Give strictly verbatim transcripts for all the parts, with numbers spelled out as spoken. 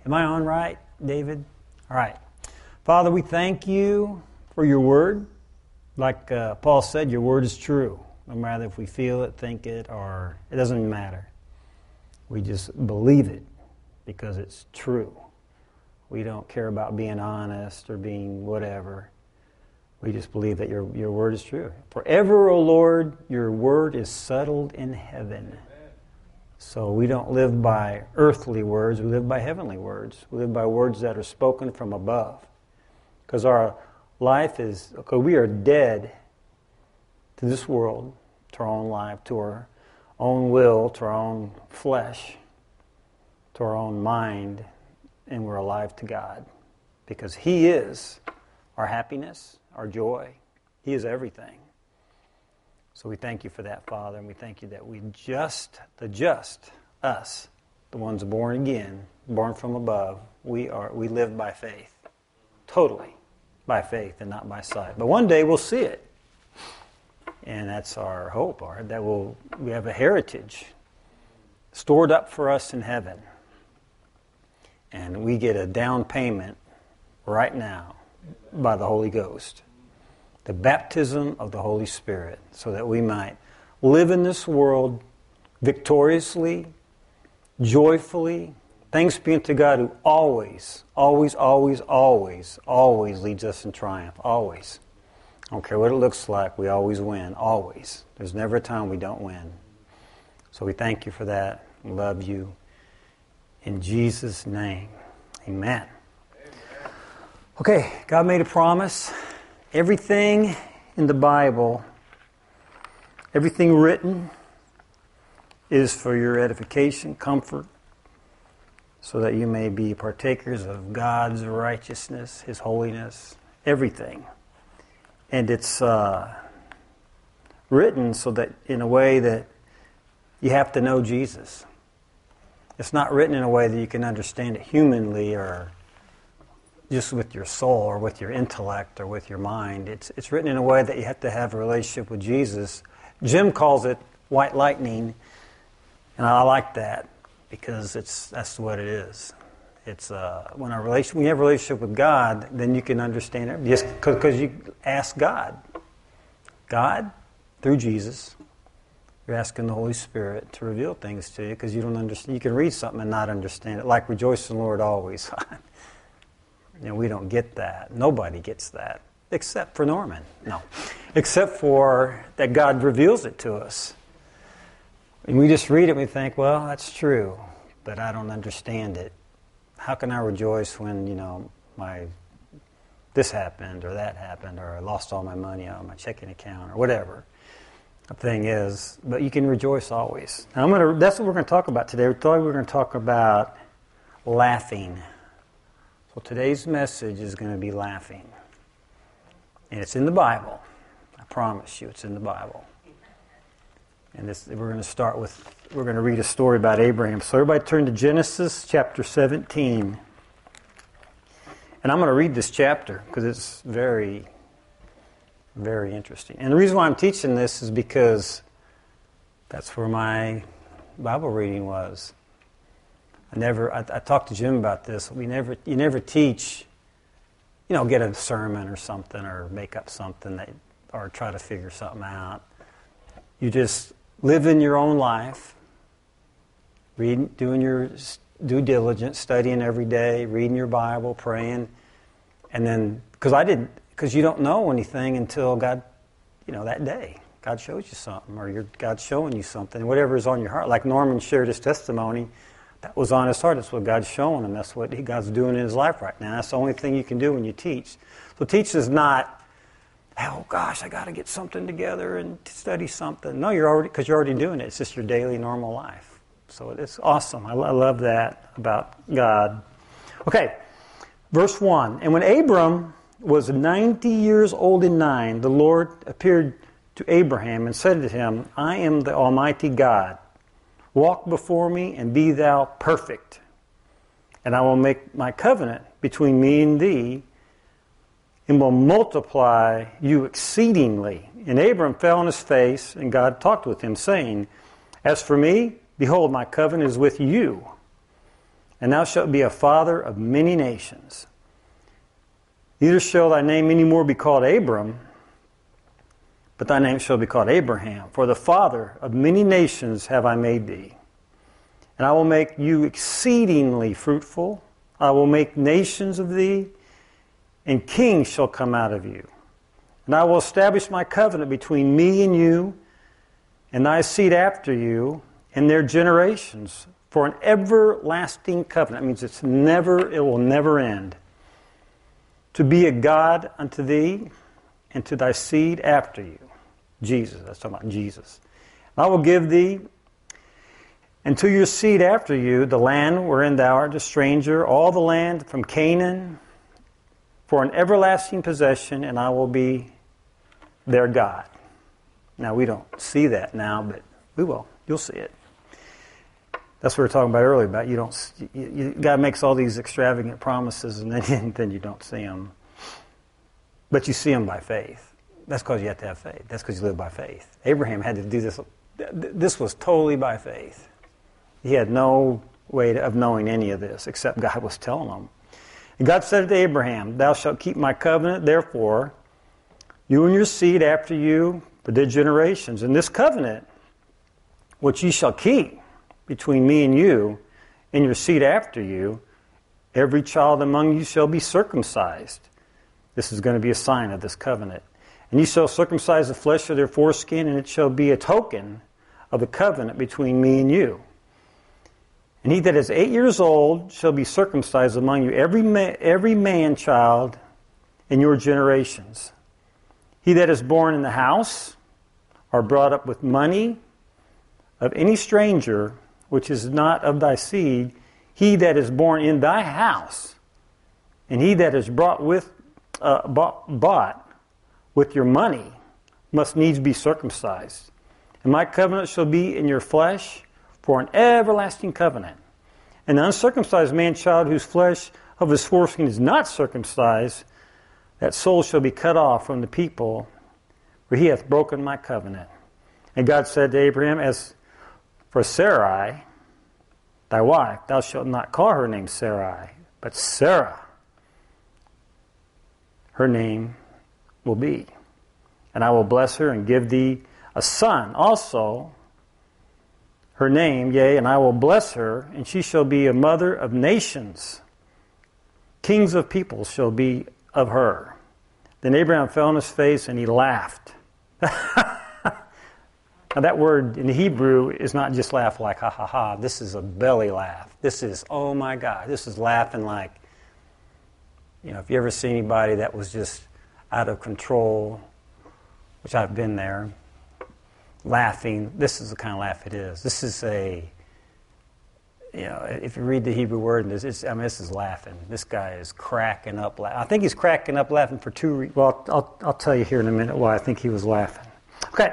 Am I on right, David? All right. Father, we thank you for your word. Like uh, Paul said, your word is true. No matter if we feel it, think it, or it doesn't matter. We just believe it because it's true. We don't care about being honest or being whatever. We just believe that your, your word is true. Forever, O Lord, your word is settled in heaven. So we don't live by earthly words, we live by heavenly words. We live by words that are spoken from above. Because our life is, because we are dead to this world, to our own life, to our own will, to our own flesh, to our own mind, and we're alive to God. Because He is our happiness, our joy. He is everything. So we thank you for that, Father, and we thank you that we just, the just, us, the ones born again, born from above, we are we live by faith. Totally by faith and not by sight. But one day we'll see it. And that's our hope, our, that we'll, we have a heritage stored up for us in heaven. And we get a down payment right now by the Holy Ghost. The baptism of the Holy Spirit, so that we might live in this world victoriously, joyfully, thanks be unto God who always, always, always, always, always leads us in triumph. Always. I don't care what it looks like, we always win. Always. There's never a time we don't win. So we thank you for that. We love you. In Jesus' name, amen. Okay, God made a promise. Everything in the Bible, everything written is for your edification, comfort, so that you may be partakers of God's righteousness, His holiness, everything. And it's uh, written so that in a way that you have to know Jesus. It's not written in a way that you can understand it humanly or just with your soul or with your intellect or with your mind. It's it's written in a way that you have to have a relationship with Jesus. Jim calls it white lightning, and I like that because it's that's what it is. It's uh, when our relation when you have a relationship with God, then you can understand it just because you ask God. God, through Jesus, you're asking the Holy Spirit to reveal things to you because you don't understand. You can read something and not understand it, like rejoice in the Lord always. You know, we don't get that. Nobody gets that, except for Norman. No. Except for that God reveals it to us. And we just read it and we think, well, that's true, but I don't understand it. How can I rejoice when, you know, my this happened or that happened or I lost all my money on my checking account or whatever the thing is. But you can rejoice always. Now I'm gonna, that's what we're going to talk about today. We thought we were going to talk about laughing. Well, today's message is going to be laughing. And it's in the Bible. I promise you it's in the Bible. And this, we're going to start with, we're going to read a story about Abraham. So everybody turn to Genesis chapter seventeen. And I'm going to read this chapter because it's very, very interesting. And the reason why I'm teaching this is because that's where my Bible reading was. I never. I, I talked to Jim about this. We never. You never teach. You know, get a sermon or something, or make up something that, or try to figure something out. You just live in your own life, reading, doing your due diligence, studying every day, reading your Bible, praying, and then because I didn't, because you don't know anything until God, you know, that day. God shows you something, or your God's showing you something, whatever is on your heart. Like Norman shared his testimony. That was on his heart. That's what God's showing him. That's what he, God's doing in his life right now. That's the only thing you can do when you teach. So teach is not, oh gosh, I got to get something together and study something. No, you're already, because you're already doing it. It's just your daily, normal life. So it's awesome. I, I love that about God. Okay, verse one. And when Abram was ninety years old and nine, the Lord appeared to Abraham and said to him, I am the Almighty God. Walk before me and be thou perfect. And I will make my covenant between me and thee and will multiply you exceedingly. And Abram fell on his face, and God talked with him, saying, As for me, behold, my covenant is with you, and thou shalt be a father of many nations. Neither shall thy name any more be called Abram, but thy name shall be called Abraham. For the father of many nations have I made thee. And I will make you exceedingly fruitful. I will make nations of thee, and kings shall come out of you. And I will establish my covenant between me and you, and thy seed after you, and their generations, for an everlasting covenant. That means it's never, it will never end. To be a God unto thee, and to thy seed after you. Jesus, that's talking about Jesus. And I will give thee, and to your seed after you, the land wherein thou art a stranger, all the land from Canaan, for an everlasting possession, and I will be their God. Now, we don't see that now, but we will. You'll see it. That's what we were talking about earlier, about you don't, you, you, God makes all these extravagant promises, and then, then you don't see them. But you see them by faith. That's because you have to have faith. That's because you live by faith. Abraham had to do this. This was totally by faith. He had no way of knowing any of this, except God was telling him. And God said to Abraham, thou shalt keep my covenant, therefore, you and your seed after you, for their generations. And this covenant, which ye shall keep between me and you, and your seed after you, every child among you shall be circumcised. This is going to be a sign of this covenant. And ye shall circumcise the flesh of their foreskin, and it shall be a token of the covenant between me and you. And he that is eight years old shall be circumcised among you, every man, every man child in your generations. He that is born in the house, or brought up with money, of any stranger, which is not of thy seed, he that is born in thy house, and he that is brought with, uh, bought, bought with your money, must needs be circumcised. And my covenant shall be in your flesh for an everlasting covenant. And the uncircumcised man-child whose flesh of his foreskin is not circumcised, that soul shall be cut off from the people, for he hath broken my covenant. And God said to Abraham, as for Sarai, thy wife, thou shalt not call her name Sarai, but Sarah, her name will be. And I will bless her and give thee a son also, her name, yea, and I will bless her, and she shall be a mother of nations. Kings of peoples shall be of her. Then Abraham fell on his face and he laughed. Now that word in the Hebrew is not just laugh like ha ha ha. This is a belly laugh. This is, oh my God. This is laughing like, you know, if you ever see anybody that was just out of control, which I've been there, laughing, this is the kind of laugh it is. This is a, you know, if you read the Hebrew word, it's, it's, I mean, this is laughing. This guy is cracking up. I think he's cracking up laughing for two reasons. Well, I'll, I'll tell you here in a minute why I think he was laughing. Okay.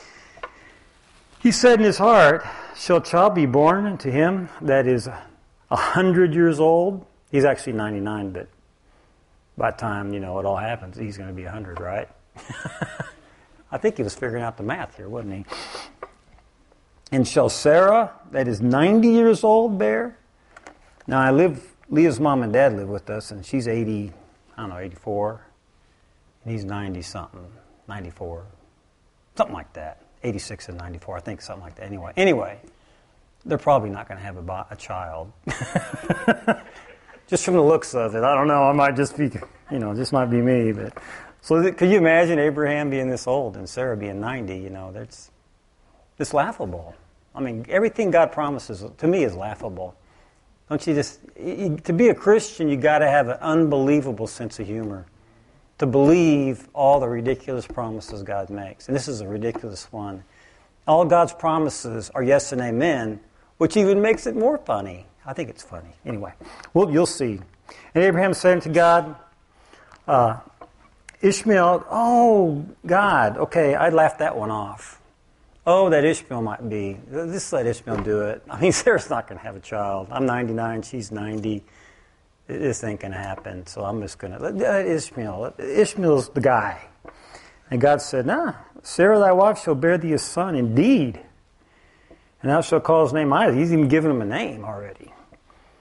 He said in his heart, shall a child be born unto him that is a hundred years old? He's actually ninety-nine, but by the time, you know, it all happens, he's going to be a hundred, right? I think he was figuring out the math here, wasn't he? And shall Sarah, that is ninety years old, bear? Now, I live, Leah's mom and dad live with us, and she's eighty, I don't know, eighty-four. And he's ninety-something, ninety-four. Something like that. eighty-six and ninety-four, I think, something like that. Anyway, anyway, they're probably not going to have a, bo- a child. Just from the looks of it. I don't know, I might just be, you know, just might be me, but... So th- could you imagine Abraham being this old and Sarah being ninety? You know, that's it's laughable. I mean, everything God promises to me is laughable. Don't you just you, to be a Christian, you got to have an unbelievable sense of humor to believe all the ridiculous promises God makes, and this is a ridiculous one. All God's promises are yes and amen, which even makes it more funny. I think it's funny. Anyway, well, you'll see. And Abraham said unto God, uh, Ishmael, oh, God, okay, I laughed that one off. Oh, that Ishmael might be. Just let Ishmael do it. I mean, Sarah's not going to have a child. I'm ninety-nine, she's ninety. This ain't going to happen, so I'm just going to let Ishmael. Ishmael's the guy. And God said, nah, Sarah thy wife shall bear thee a son indeed, and thou shalt call his name Isaac. He's even given him a name already.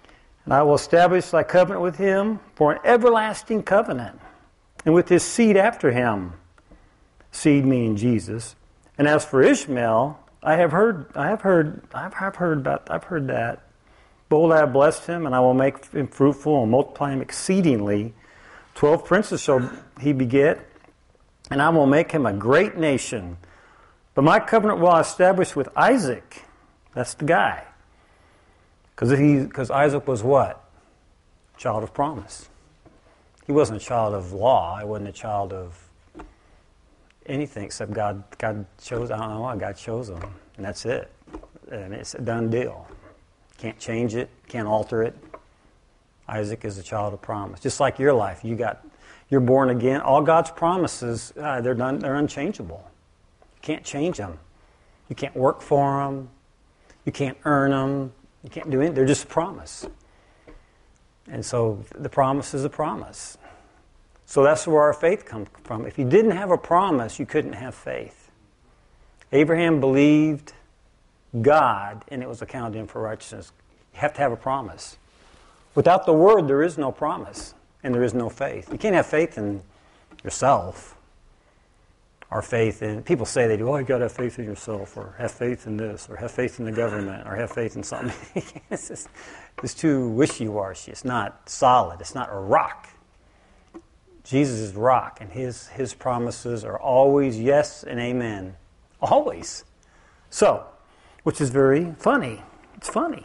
And I will establish thy covenant with him for an everlasting covenant, and with his seed after him. Seed meaning Jesus. And as for Ishmael, I have heard, I have heard, I've, I've heard about, I've heard that. Behold, I have blessed him, and I will make him fruitful and multiply him exceedingly. Twelve princes shall he beget, and I will make him a great nation. But my covenant will I establish with Isaac. That's the guy. Because he, because Isaac was what? Child of promise. He wasn't a child of law. He wasn't a child of anything except God. God chose. I don't know why God chose him, and that's it. And it's a done deal. Can't change it. Can't alter it. Isaac is a child of promise. Just like your life, you got, you're born again. All God's promises, uh, they're done. They're unchangeable. You can't change them. You can't work for them. You can't earn them. You can't do anything. They're just a promise. And so the promise is a promise. So that's where our faith comes from. If you didn't have a promise, you couldn't have faith. Abraham believed God, and it was accounted to him for righteousness. You have to have a promise. Without the Word, there is no promise, and there is no faith. You can't have faith in yourself. Our faith in, people say they do, oh, you got to have faith in yourself, or have faith in this, or have faith in the government, or have faith in something. it's, just, it's too wishy-washy. It's not solid. It's not a rock. Jesus is rock, and his, his promises are always yes and amen. Always. So, which is very funny. It's funny.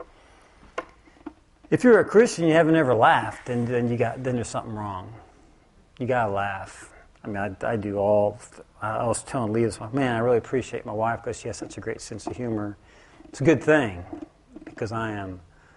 If you're a Christian, you haven't ever laughed, then, then, you got, then there's something wrong. You got to laugh. I mean, I, I do all, I was telling Leah this morning, man, I really appreciate my wife because she has such a great sense of humor. It's a good thing because I am,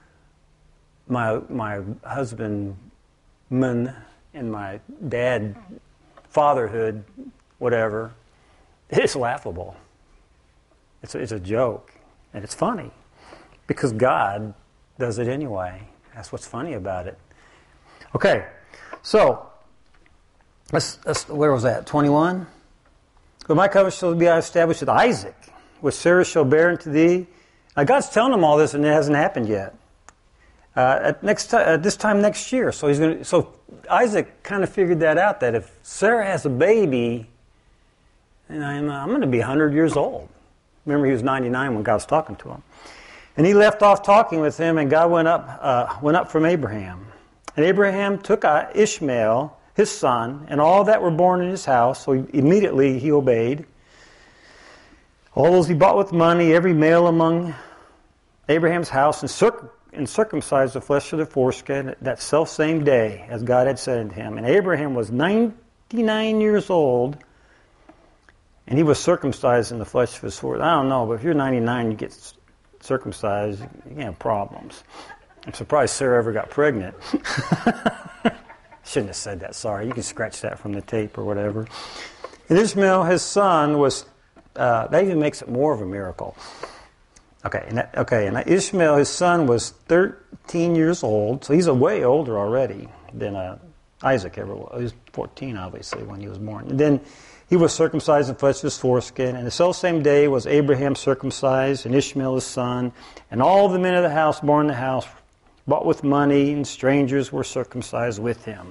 my my husband, man, and my dad, fatherhood, whatever, it's laughable. It's a, it's a joke, and it's funny because God does it anyway. That's what's funny about it. Okay, so, Let's, let's, where was that? twenty-one? But my covenant shall be established with Isaac, which Sarah shall bear unto thee. Now God's telling him all this, and it hasn't happened yet. Uh, at next t- at this time next year, so he's going. So Isaac kind of figured that out. That if Sarah has a baby, then I'm, I'm going to be one hundred years old. Remember, he was ninety-nine when God was talking to him, and he left off talking with him, and God went up uh, went up from Abraham, and Abraham took Ishmael, his son, and all that were born in his house, so he, immediately he obeyed. All those he bought with money, every male among Abraham's house, and, circ- and circumcised the flesh of the foreskin that self-same day, as God had said unto him. And Abraham was ninety-nine years old, and he was circumcised in the flesh of his foreskin. I don't know, but if you're ninety-nine, you get circumcised, you can have problems. I'm surprised Sarah ever got pregnant. Shouldn't have said that, sorry. You can scratch that from the tape or whatever. And Ishmael, his son, was, uh, that even makes it more of a miracle. Okay, and that, okay, and Ishmael, his son, was thirteen years old, so he's a way older already than uh, Isaac ever was. He was fourteen, obviously, when he was born. And then he was circumcised in flesh of his foreskin, and the selfsame day was Abraham circumcised, and Ishmael his son, and all the men of the house born in the house, bought with money, and strangers were circumcised with him.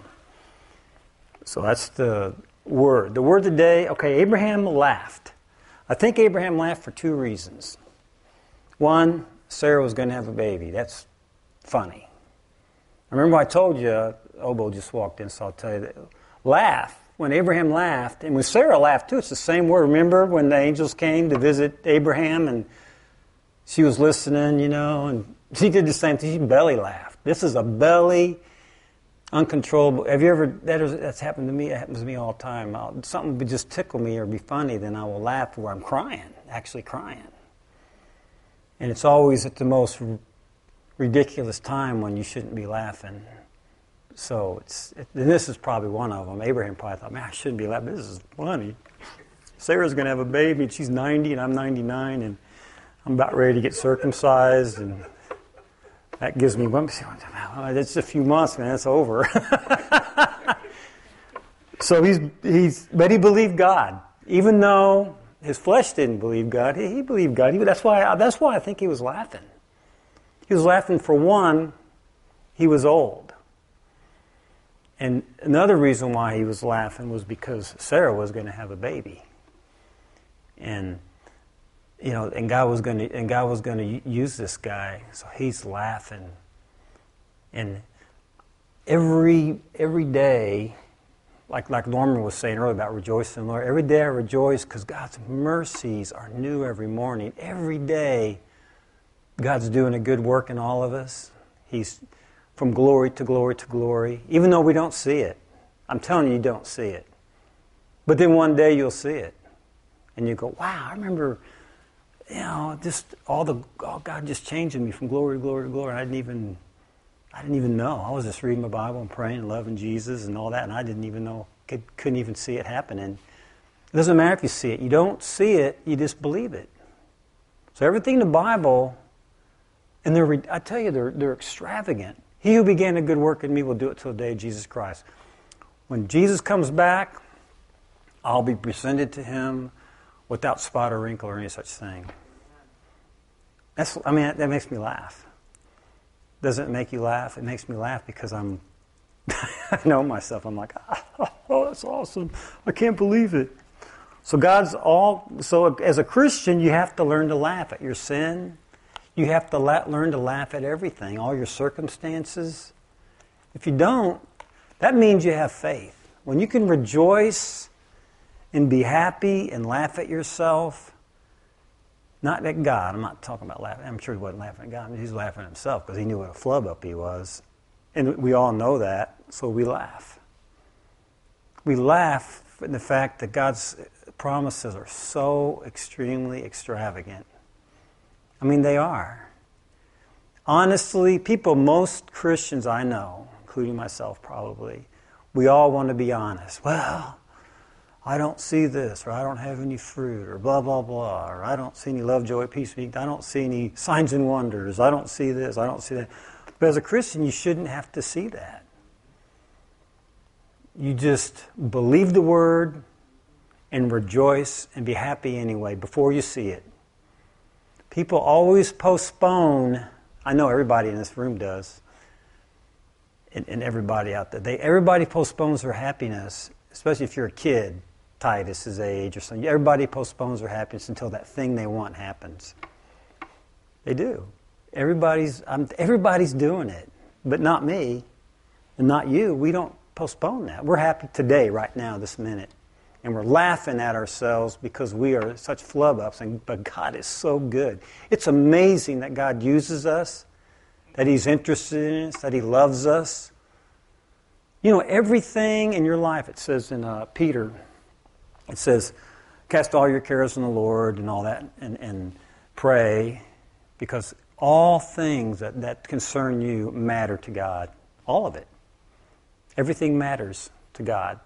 So that's the word. The word today, okay, Abraham laughed. I think Abraham laughed for two reasons. One, Sarah was going to have a baby. That's funny. I remember I told you, Obo just walked in, so I'll tell you that. Laugh. When Abraham laughed, and when Sarah laughed too, it's the same word. Remember when the angels came to visit Abraham and she was listening, you know, and she did the same thing. She belly laughed. This is a belly, uncontrollable. Have you ever, that is, that's happened to me. It happens to me all the time. I'll, something would just tickle me or be funny, then I will laugh where I'm crying, actually crying. And it's always at the most r- ridiculous time when you shouldn't be laughing. So it's, it, and this is probably one of them. Abraham probably thought, man, I shouldn't be laughing. This is funny. Sarah's going to have a baby, and she's ninety, and I'm ninety-nine, and I'm about ready to get circumcised, and that gives me one. It's a few months, man. It's over. So he's he's, but he believed God, even though his flesh didn't believe God. He, he believed God. He, that's why that's why I think he was laughing. He was laughing for one, he was old. And another reason why he was laughing was because Sarah was going to have a baby. And you know, and God was going to and God was going to use this guy, so he's laughing. And every every day, like like Norman was saying earlier about rejoicing in the Lord, every day I rejoice because God's mercies are new every morning. Every day, God's doing a good work in all of us. He's from glory to glory to glory, even though we don't see it. I'm telling you, you don't see it. But then one day you'll see it, and you go, "Wow! I remember." You know, just all the oh God just changing me from glory to glory to glory. I didn't even, I didn't even know. I was just reading my Bible and praying and loving Jesus and all that, and I didn't even know, could, couldn't even see it happening. It doesn't matter if you see it. You don't see it, you just believe it. So everything in the Bible, and they're, I tell you, they're they're extravagant. He who began a good work in me will do it till the day of Jesus Christ. When Jesus comes back, I'll be presented to him without spot or wrinkle or any such thing. That's, I mean, that makes me laugh. Doesn't it make you laugh? It makes me laugh because I'm, I know myself. I'm like, oh, that's awesome. I can't believe it. So God's all, so as a Christian, you have to learn to laugh at your sin. You have to la- learn to laugh at everything, all your circumstances. If you don't, that means you have faith. When you can rejoice and be happy and laugh at yourself, not at God. I'm not talking about laughing. I'm sure he wasn't laughing at God. I mean, he's laughing at himself because he knew what a flub up he was. And we all know that, so we laugh. We laugh at the fact that God's promises are so extremely extravagant. I mean, they are. Honestly, people, most Christians I know, including myself probably, we all want to be honest. Well, I don't see this, or I don't have any fruit, or blah, blah, blah, or I don't see any love, joy, peace, I don't see any signs and wonders, I don't see this, I don't see that. But as a Christian, you shouldn't have to see that. You just believe the Word and rejoice and be happy anyway before you see it. People always postpone, I know everybody in this room does, and, and everybody out there, they, everybody postpones their happiness, especially if you're a kid. Titus's age or something. Everybody postpones their happiness until that thing they want happens. They do. Everybody's I'm, everybody's doing it, but not me and not you. We don't postpone that. We're happy today, right now, this minute. And we're laughing at ourselves because we are such flub-ups, and, but God is so good. It's amazing that God uses us, that He's interested in us, that He loves us. You know, everything in your life, it says in uh, Peter, it says, cast all your cares on the Lord and all that, and, and pray, because all things that, that concern you matter to God. All of it. Everything matters to God.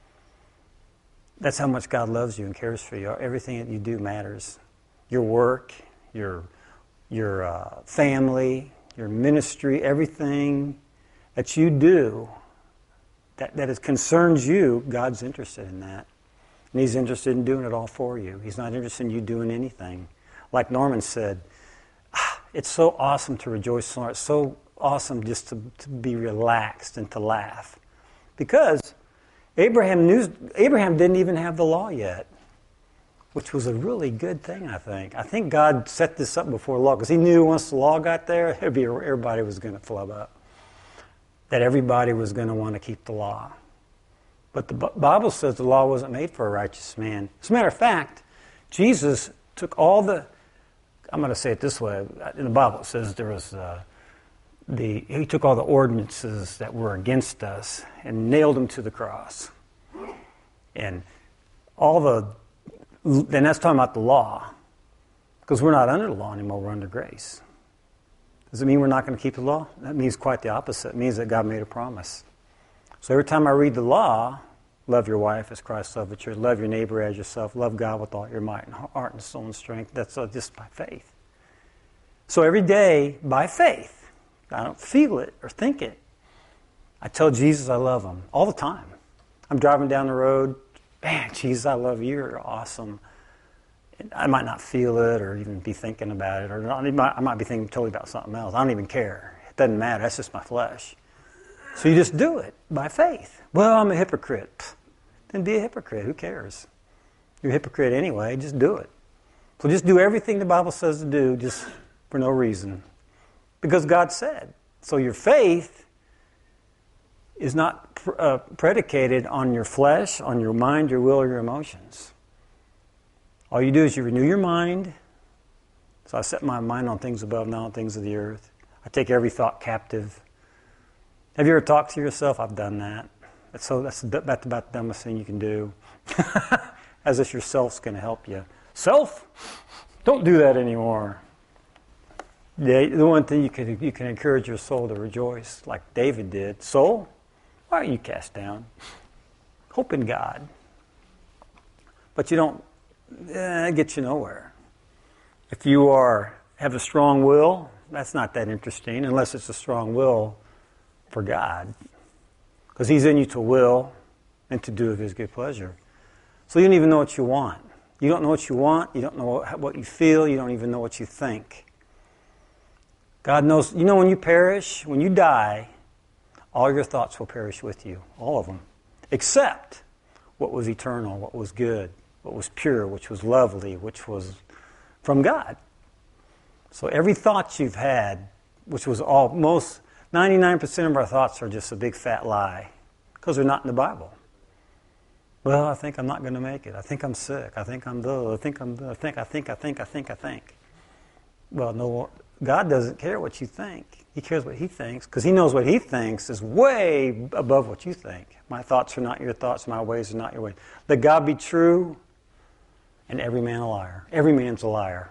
That's how much God loves you and cares for you. Everything that you do matters. Your work, your, your uh, family, your ministry, everything that you do that, that is, concerns you, God's interested in that. And He's interested in doing it all for you. He's not interested in you doing anything. Like Norman said, ah, it's so awesome to rejoice in the Lord. It's so awesome just to, to be relaxed and to laugh. Because Abraham knew Abraham didn't even have the law yet, which was a really good thing, I think. I think God set this up before the law, because He knew once the law got there, it'd be, everybody was going to flub up. That everybody was going to want to keep the law. But the Bible says the law wasn't made for a righteous man. As a matter of fact, Jesus took all the, I'm going to say it this way, in the Bible it says there was, uh, the He took all the ordinances that were against us and nailed them to the cross. And all the, then that's talking about the law, because we're not under the law anymore, we're under grace. Does it mean we're not going to keep the law? That means quite the opposite. It means that God made a promise. So every time I read the law, love your wife as Christ loved the church, love your neighbor as yourself, love God with all your might and heart and soul and strength, that's just by faith. So every day, by faith, I don't feel it or think it, I tell Jesus I love Him all the time. I'm driving down the road, man, Jesus, I love you, you're awesome. I might not feel it or even be thinking about it, or I might, I might be thinking totally about something else. I don't even care. It doesn't matter. That's just my flesh. So you just do it by faith. Well, I'm a hypocrite. Pfft, then be a hypocrite. Who cares? You're a hypocrite anyway. Just do it. So just do everything the Bible says to do just for no reason. Because God said. So your faith is not pr- uh, predicated on your flesh, on your mind, your will, or your emotions. All you do is you renew your mind. So I set my mind on things above, not on things of the earth. I take every thought captive. Have you ever talked to yourself? I've done that. That's, so that's about, about the dumbest thing you can do. As if your self's going to help you. Self? Don't do that anymore. The, the one thing you can you can encourage your soul to rejoice, like David did. Soul, why are you cast down? Hope in God. But you don't, eh, that gets you nowhere. If you are have a strong will, that's not that interesting, unless it's a strong will for God. Because He's in you to will and to do of His good pleasure. So you don't even know what you want. You don't know what you want. You don't know what you feel. You don't even know what you think. God knows. You know when you perish, when you die, all your thoughts will perish with you. All of them. Except what was eternal, what was good, what was pure, which was lovely, which was from God. So every thought you've had, which was all, most, ninety-nine percent of our thoughts are just a big fat lie. Because they're not in the Bible. Well, I think I'm not going to make it. I think I'm sick. I think I'm dull. I think I'm. I think. I think. I think. I think. I think. Well, no. God doesn't care what you think. He cares what He thinks, because He knows what He thinks is way above what you think. My thoughts are not your thoughts. My ways are not your ways. Let God be true, and every man a liar. Every man's a liar,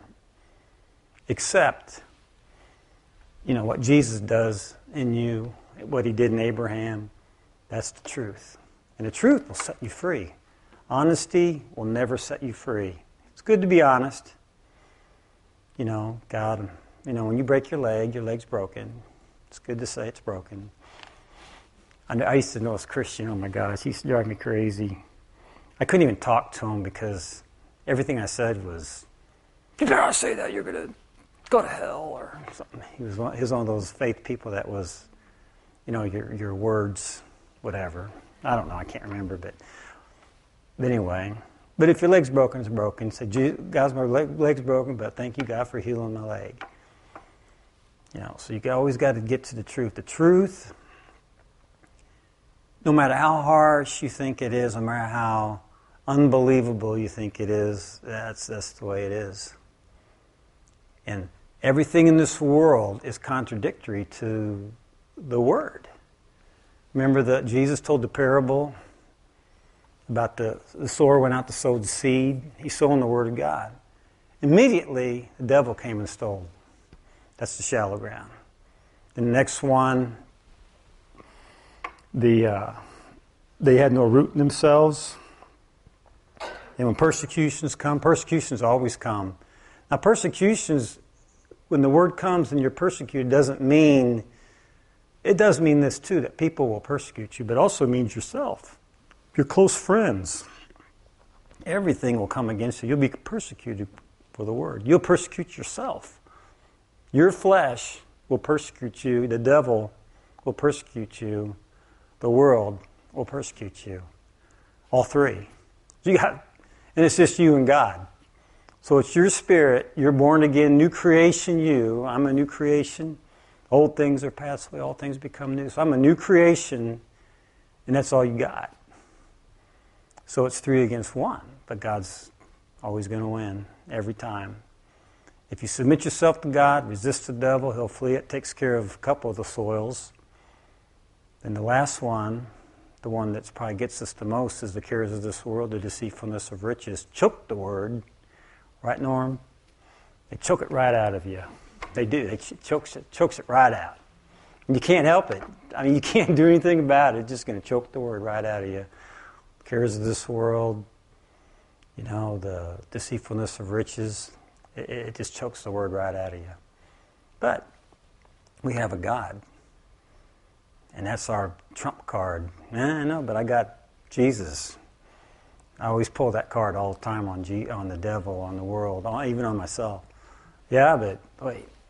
except, you know, what Jesus does in you, what He did in Abraham. That's the truth. And the truth will set you free. Honesty will never set you free. It's good to be honest. You know, God, you know, when you break your leg, your leg's broken. It's good to say it's broken. I, I used to know this Christian, oh my gosh, he used to drive me crazy. I couldn't even talk to him because everything I said was, if you dare say that, you're going to go to hell or something. He was one, he was one of those faith people that was, you know, your your words, whatever. I don't know, I can't remember, but, but anyway. But if your leg's broken, it's broken. Say, God's my leg, leg's broken, but thank you, God, for healing my leg. You know, so you always got to get to the truth. The truth, no matter how harsh you think it is, no matter how unbelievable you think it is, that's that's the way it is. And everything in this world is contradictory to the Word. Remember that Jesus told the parable about the, the sower went out to sow the seed. He's sowing the Word of God. Immediately, the devil came and stole. That's the shallow ground. The next one, the uh, they had no root in themselves. And when persecutions come, persecutions always come. Now, persecutions, when the Word comes and you're persecuted, doesn't mean... It does mean this too, that people will persecute you, but it also means yourself. Your close friends. Everything will come against you. You'll be persecuted for the Word. You'll persecute yourself. Your flesh will persecute you. The devil will persecute you. The world will persecute you. All three. You got, and it's just you and God. So it's your spirit. You're born again, new creation you. I'm a new creation. Old things are passed away, all things become new. So I'm a new creation, and that's all you got. So it's three against one, but God's always going to win every time. If you submit yourself to God, resist the devil, he'll flee. It takes care of a couple of the soils. And the last one, the one that probably gets us the most, is the cares of this world, the deceitfulness of riches. Choke the word. Right, Norm? They choke it right out of you. They do. They ch- chokes it, chokes it right out. And you can't help it. I mean, you can't do anything about it. It's just going to choke the word right out of you. Cares of this world, you know, the deceitfulness of riches, it, it just chokes the word right out of you. But we have a God. And that's our trump card. Eh, I know, but I got Jesus. I always pull that card all the time on G, on the devil, on the world, on, even on myself. Yeah, but wait,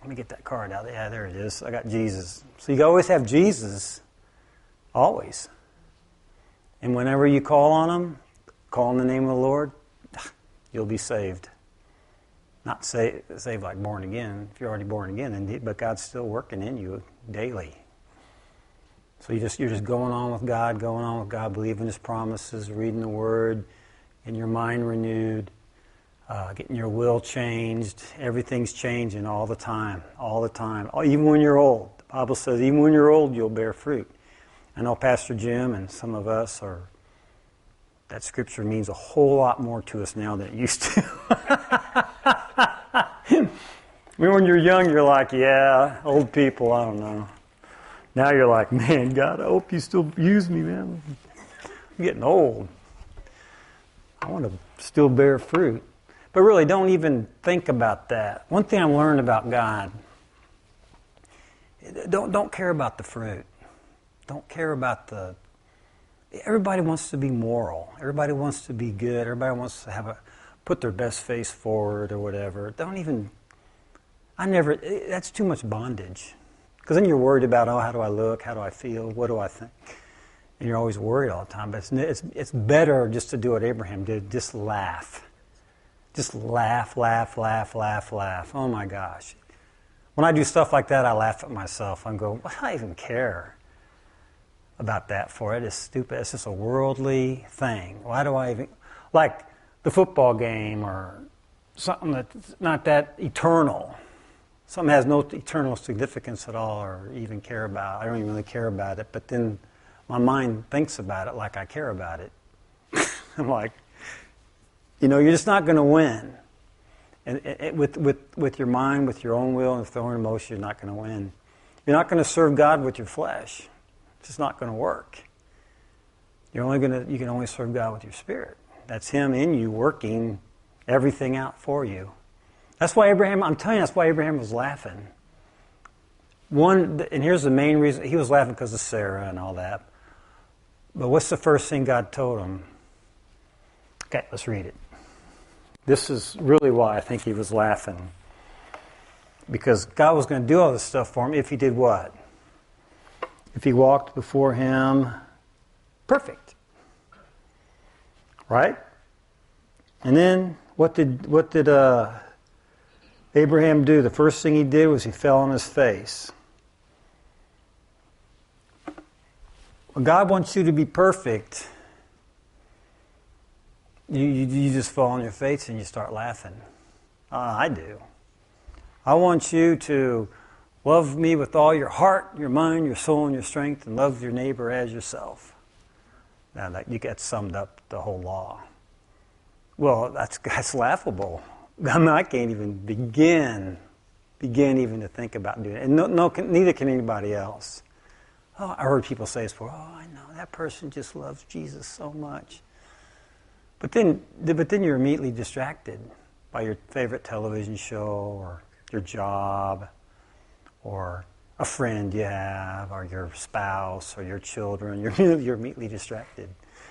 Let me get that card out. Yeah, there it is. I got Jesus. So you always have Jesus. Always. And whenever you call on Him, call in the name of the Lord, you'll be saved. Not say, saved like born again, if you're already born again, but God's still working in you daily. So you just, you're just going on with God, going on with God, believing His promises, reading the Word, getting your mind renewed, uh, getting your will changed. Everything's changing all the time, all the time. Even when you're old. The Bible says even when you're old, you'll bear fruit. I know Pastor Jim and some of us are, that scripture means a whole lot more to us now than it used to. When you're young, you're like, yeah, old people, I don't know. Now you're like, man, God, I hope you still use me, man. I'm getting old. I want to still bear fruit. But really, don't even think about that. One thing I learned about God, don't, don't care about the fruit. Don't care about the... Everybody wants to be moral. Everybody wants to be good. Everybody wants to have a put their best face forward or whatever. Don't even... I never... That's too much bondage. Because then you're worried about, oh, how do I look? How do I feel? What do I think? And you're always worried all the time. But it's, it's, it's better just to do what Abraham did. Just laugh. Just laugh, laugh, laugh, laugh, laugh. Oh, my gosh. When I do stuff like that, I laugh at myself. I'm going, why do I even care about that for? It is stupid. It's just a worldly thing. Why do I even... Like the football game or something that's not that eternal. Something has no eternal significance at all or even care about. I don't even really care about it. But then my mind thinks about it like I care about it. I'm like, you know, you're just not going to win. And it, it, with, with, with your mind, with your own will and with your own emotion, you're not going to win. You're not going to serve God with your flesh. It's just not going to work. You're only going to, you can only serve God with your spirit. That's Him in you working everything out for you. That's why Abraham, I'm telling you, that's why Abraham was laughing. One, and here's the main reason, he was laughing because of Sarah and all that. But what's the first thing God told him? Okay, let's read it. This is really why I think he was laughing. Because God was going to do all this stuff for him if he did what? If he walked before Him perfect. Right? And then what did what did uh, Abraham do? The first thing he did was he fell on his face. When God wants you to be perfect, you, you, you just fall on your face and you start laughing. Uh, I do. I want you to love me with all your heart, your mind, your soul, and your strength, and love your neighbor as yourself. Now, that, you get summed up the whole law. Well, that's, that's laughable. I mean, I can't even begin, begin even to think about doing it. And no, no, neither can anybody else. Oh, I heard people say this before, oh, I know, that person just loves Jesus so much. But then, but then you're immediately distracted by your favorite television show or your job or a friend you have or your spouse or your children. You're, you're immediately distracted.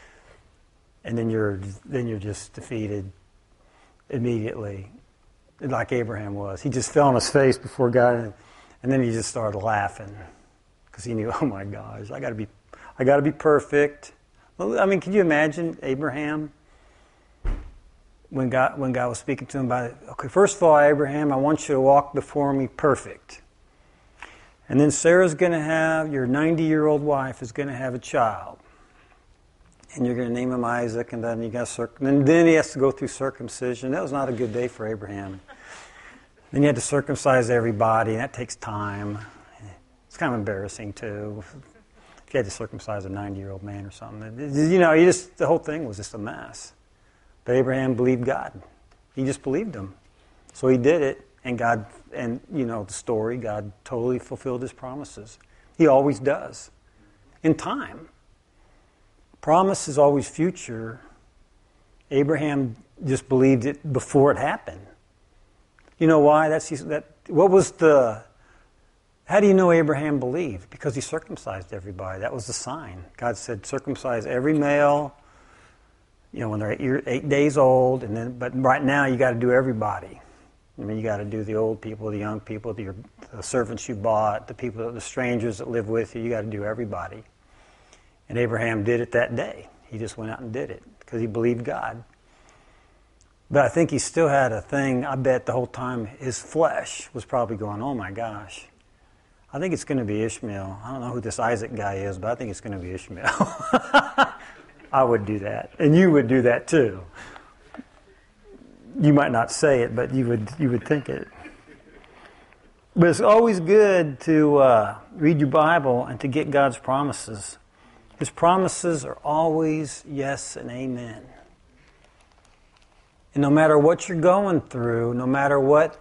And then you're then you're just defeated immediately, like Abraham was. He just fell on his face before God, and then he just started laughing because he knew, oh my gosh, I got to be, I got to be perfect. I mean, can you imagine Abraham when God when God was speaking to him about it? Okay, first of all, Abraham, I want you to walk before me perfect, and then Sarah's going to have your ninety-year-old wife is going to have a child. And you're going to name him Isaac, and then you got circ- and then he has to go through circumcision. That was not a good day for Abraham. Then you had to circumcise everybody, and that takes time. It's kind of embarrassing too. If you had to circumcise a ninety-year-old man or something, you know, you just the whole thing was just a mess. But Abraham believed God. He just believed Him, so he did it, and God, and you know the story. God totally fulfilled His promises. He always does, in time. Promise is always future. Abraham just believed it before it happened. You know why? That's that. What was the? How do you know Abraham believed? Because he circumcised everybody. That was the sign. God said, "Circumcise every male." You know, when they're eight, eight days old, and then but right now you got to do everybody. I mean, you got to do the old people, the young people, the, the servants you bought, the people, the strangers that live with you. You got to do everybody. And Abraham did it that day. He just went out and did it because he believed God. But I think he still had a thing. I bet the whole time his flesh was probably going, "Oh my gosh, I think it's going to be Ishmael. I don't know who this Isaac guy is, but I think it's going to be Ishmael." I would do that, and you would do that too. You might not say it, but you would you would think it. But it's always good to uh, read your Bible and to get God's promises. His promises are always yes and amen. And no matter what you're going through, no matter what,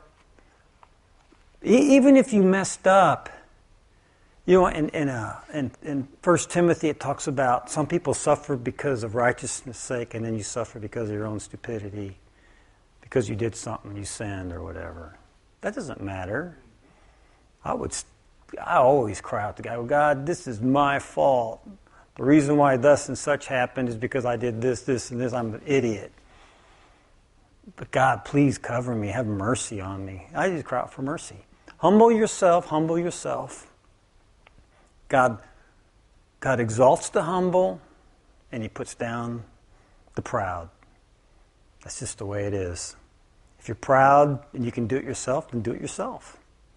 e- even if you messed up, you know, in in, uh, in in First Timothy it talks about some people suffer because of righteousness' sake, and then you suffer because of your own stupidity, because you did something, you sinned or whatever. That doesn't matter. I would, I always cry out to God, "Oh God, this is my fault. The reason why thus and such happened is because I did this, this, and this. I'm an idiot. But God, please cover me. Have mercy on me." I just cry out for mercy. Humble yourself. Humble yourself. God, God exalts the humble, and He puts down the proud. That's just the way it is. If you're proud and you can do it yourself, then do it yourself.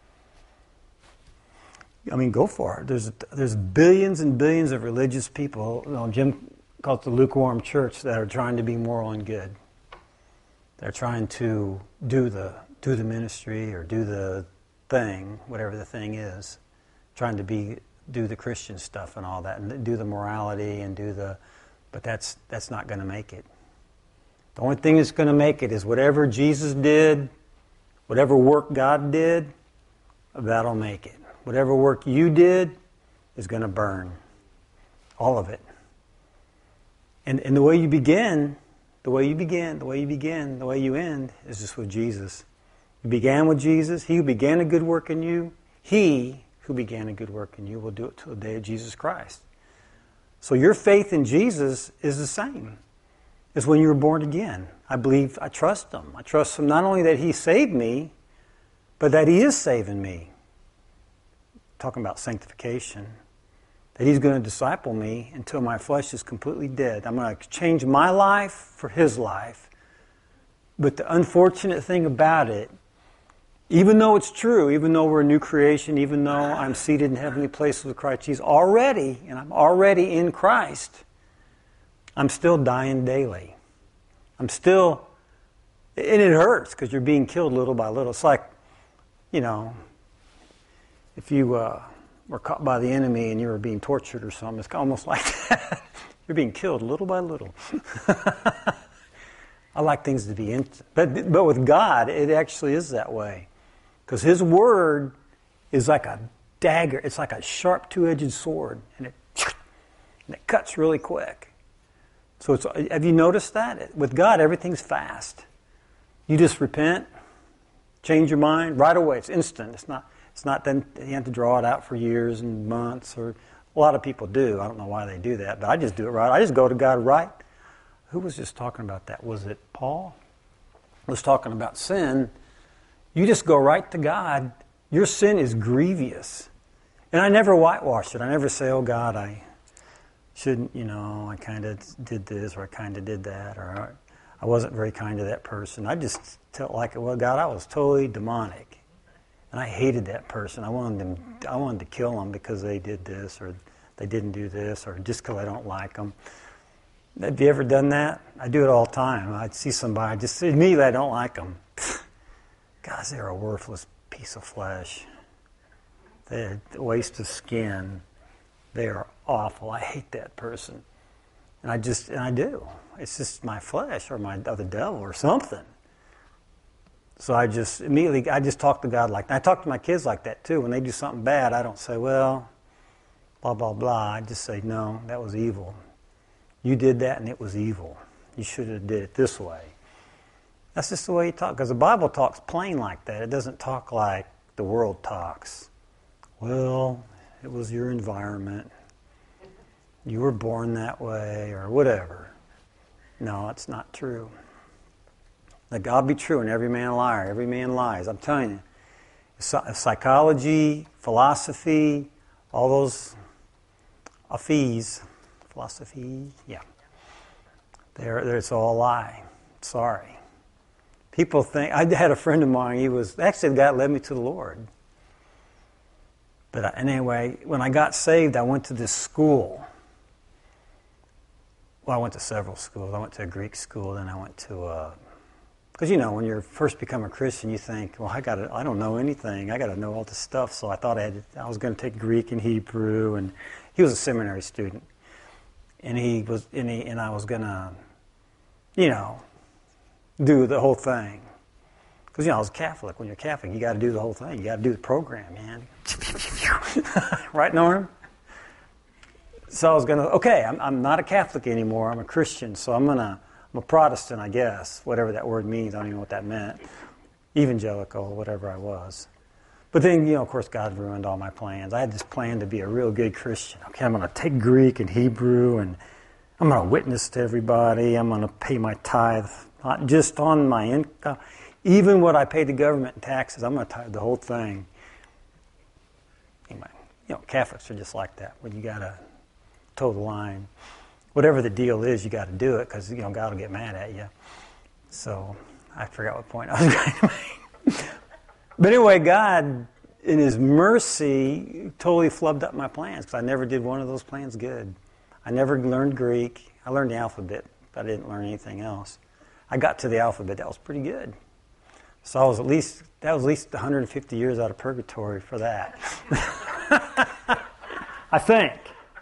I mean, go for it. There's there's billions and billions of religious people. You know, Jim calls it the lukewarm church, that are trying to be moral and good. They're trying to do the do the ministry or do the thing, whatever the thing is, trying to be do the Christian stuff and all that, and do the morality and do the, but that's that's not going to make it. The only thing that's going to make it is whatever Jesus did, whatever work God did, that'll make it. Whatever work you did is going to burn. All of it. And and the way you begin, the way you begin, the way you begin, the way you end is just with Jesus. You began with Jesus. He who began a good work in you, He who began a good work in you will do it till the day of Jesus Christ. So your faith in Jesus is the same as when you were born again. I believe, I trust Him. I trust Him not only that He saved me, but that He is saving me. Talking about sanctification. That He's going to disciple me until my flesh is completely dead. I'm going to change my life for His life. But the unfortunate thing about it, even though it's true, even though we're a new creation, even though I'm seated in heavenly places with Christ Jesus already, and I'm already in Christ, I'm still dying daily. I'm still, and it hurts because you're being killed little by little. It's like, you know, if you uh, were caught by the enemy and you were being tortured or something, it's almost like that. You're being killed little by little. I like things to be instant. But, but with God, it actually is that way. Because His Word is like a dagger. It's like a sharp two-edged sword. And it, and it cuts really quick. So it's, have you noticed that? With God, everything's fast. You just repent, change your mind, right away. It's instant. It's not It's not then you have to draw it out for years and months. Or a lot of people do. I don't know why they do that. But I just do it right. I just go to God right. Who was just talking about that? Was it Paul? Was talking about sin. You just go right to God. Your sin is grievous. And I never whitewash it. I never say, "Oh God, I shouldn't, you know, I kind of did this or I kind of did that or I wasn't very kind to that person." I just tell it like, "Well, God, I was totally demonic. And I hated that person. I wanted them. I wanted to kill them because they did this or they didn't do this or just because I don't like them." Have you ever done that? I do it all the time. I'd see somebody, just immediately I don't like them. Guys, they're a worthless piece of flesh. They're a waste of skin. They are awful. I hate that person. And I just, and I do. It's just my flesh or my or the devil or something. So I just immediately, I just talk to God like that. I talk to my kids like that too. When they do something bad, I don't say, "Well, blah, blah, blah." I just say, "No, that was evil. You did that and it was evil. You should have did it this way." That's just the way you talk. Because the Bible talks plain like that. It doesn't talk like the world talks. "Well, it was your environment. You were born that way," or whatever. No, it's not true. Let God be true and every man a liar. Every man lies. I'm telling you. Psychology, philosophy, all those fees, philosophy, yeah. They're, they're, it's all a lie. Sorry. People think, I had a friend of mine, he was, actually the guy that led me to the Lord. But I, anyway, when I got saved, I went to this school. Well, I went to several schools. I went to a Greek school, then I went to a, because you know, when you first become a Christian, you think, well, I got I don't know anything. I got to know all this stuff. So I thought I had, I was going to take Greek and Hebrew, and he was a seminary student, and he was, and, he, and I was going to, you know, do the whole thing. Because, you know, I was Catholic. When you're Catholic, you got to do the whole thing. You got to do the program, man. Right, Norm? So I was going to, okay, I'm, I'm not a Catholic anymore. I'm a Christian, so I'm going to, I'm a Protestant, I guess, whatever that word means. I don't even know what that meant. Evangelical, whatever I was. But then, you know, of course, God ruined all my plans. I had this plan to be a real good Christian. Okay, I'm going to take Greek and Hebrew, and I'm going to witness to everybody. I'm going to pay my tithe, not just on my income. Even what I pay the government in taxes, I'm going to tithe the whole thing. Anyway, you know, Catholics are just like that, where you got to toe the line. Whatever the deal is, you got to do it, because, you know, God will get mad at you. So I forgot what point I was going to make. But anyway, God, in His mercy, totally flubbed up my plans, because I never did one of those plans good. I never learned Greek. I learned the alphabet, but I didn't learn anything else. I got to the alphabet. That was pretty good. So I was at least, that was at least one hundred fifty years out of purgatory for that. I think.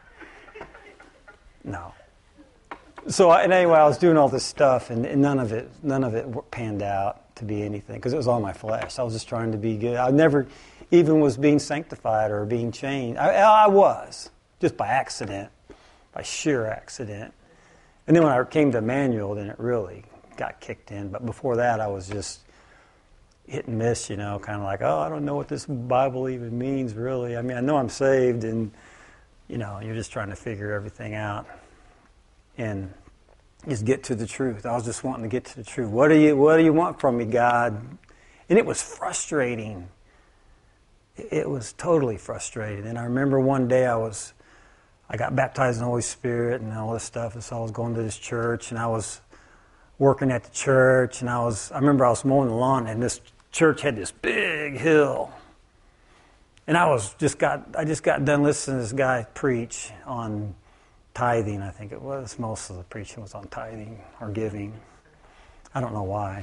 No. So and anyway, I was doing all this stuff, and, and none of it, none of it panned out to be anything, because it was all my flesh. I was just trying to be good. I never even was being sanctified or being changed. I, I was, just by accident, by sheer accident. And then when I came to Emmanuel, then it really got kicked in. But before that, I was just hit and miss, you know, kind of like, oh, I don't know what this Bible even means, really. I mean, I know I'm saved, and, you know, you're just trying to figure everything out and just get to the truth. I was just wanting to get to the truth. What do you, what do you want from me, God? And it was frustrating. It was totally frustrating. And I remember one day I was, I got baptized in the Holy Spirit and all this stuff, and so I was going to this church, and I was working at the church, and I was, I remember I was mowing the lawn, and this church had this big hill. And I was just got, I just got done listening to this guy preach on tithing, I think it was. Most of the preaching was on tithing or giving. I don't know why.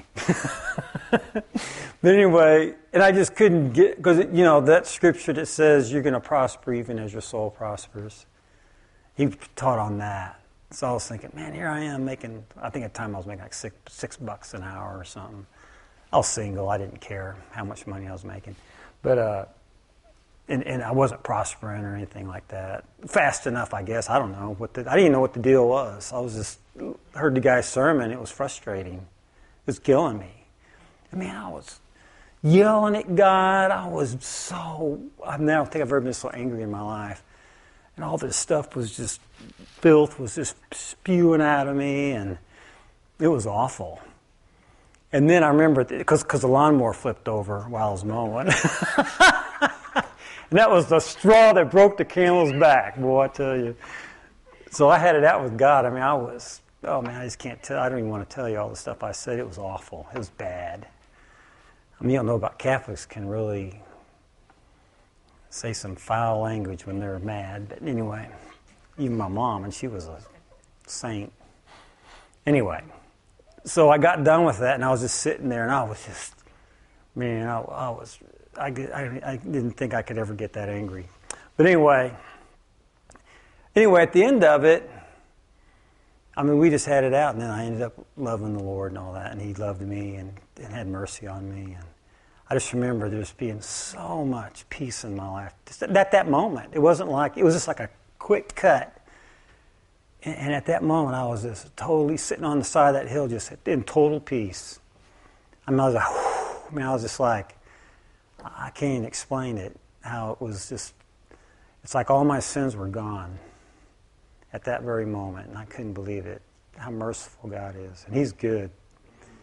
But anyway, and I just couldn't get, because, you know, that scripture that says you're going to prosper even as your soul prospers. He taught on that. So I was thinking, man, here I am making, I think at the time I was making like six, six bucks an hour or something. I was single. I didn't care how much money I was making. But, uh, and, and I wasn't prospering or anything like that. Fast enough, I guess. I don't know. what the, I didn't even know what the deal was. I was just, heard the guy's sermon. It was frustrating. It was killing me. I mean, I was yelling at God. I was so, I never think I've ever been so angry in my life. And all this stuff was just, filth was just spewing out of me, and it was awful. And then I remember, because because the lawnmower flipped over while I was mowing. And that was the straw that broke the camel's back, boy, I tell you. So I had it out with God. I mean, I was, oh man, I just can't tell, I don't even want to tell you all the stuff I said. It was awful. It was bad. I mean, you don't know about Catholics can really say some foul language when they're mad. But anyway, even my mom, and she was a saint. Anyway, so I got done with that, and I was just sitting there, and I was just, man, I, I was, I, I, I didn't think I could ever get that angry. But anyway, anyway, at the end of it, I mean, we just had it out, and then I ended up loving the Lord and all that, and He loved me and, and had mercy on me. And I just remember there just being so much peace in my life. Just at that moment, it wasn't like, it was just like a quick cut. And, and at that moment, I was just totally sitting on the side of that hill, just in total peace. I mean, I was like, whew, I mean, I was just like, I can't even explain it, how it was just, it's like all my sins were gone at that very moment, and I couldn't believe it, how merciful God is. And He's good.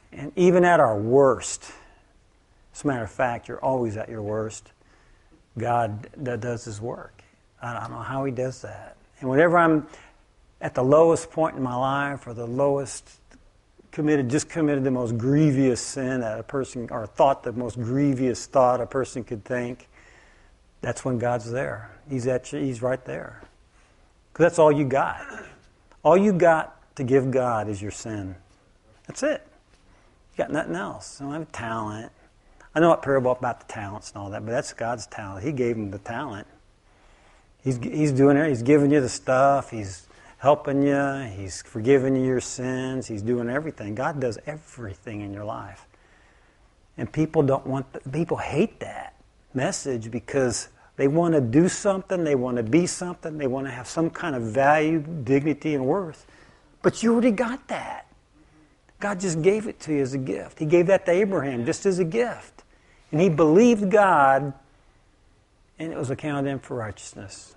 And even at our worst, as a matter of fact, you're always at your worst, God that does His work. I don't know how He does that. And whenever I'm at the lowest point in my life, or the lowest committed, just committed the most grievous sin that a person, or thought the most grievous thought a person could think, that's when God's there. He's at you, He's right there. Because that's all you got. All you got to give God is your sin. That's it. You got nothing else. You don't have talent. I know what parable about the talents and all that, but that's God's talent. He gave him the talent. He's He's doing it. He's giving you the stuff. He's helping you. He's forgiving you your sins. He's doing everything. God does everything in your life. And people don't want, the, people hate that message because they want to do something, they want to be something, they want to have some kind of value, dignity, and worth. But you already got that. God just gave it to you as a gift. He gave that to Abraham just as a gift. And he believed God, and it was accounted to him for righteousness.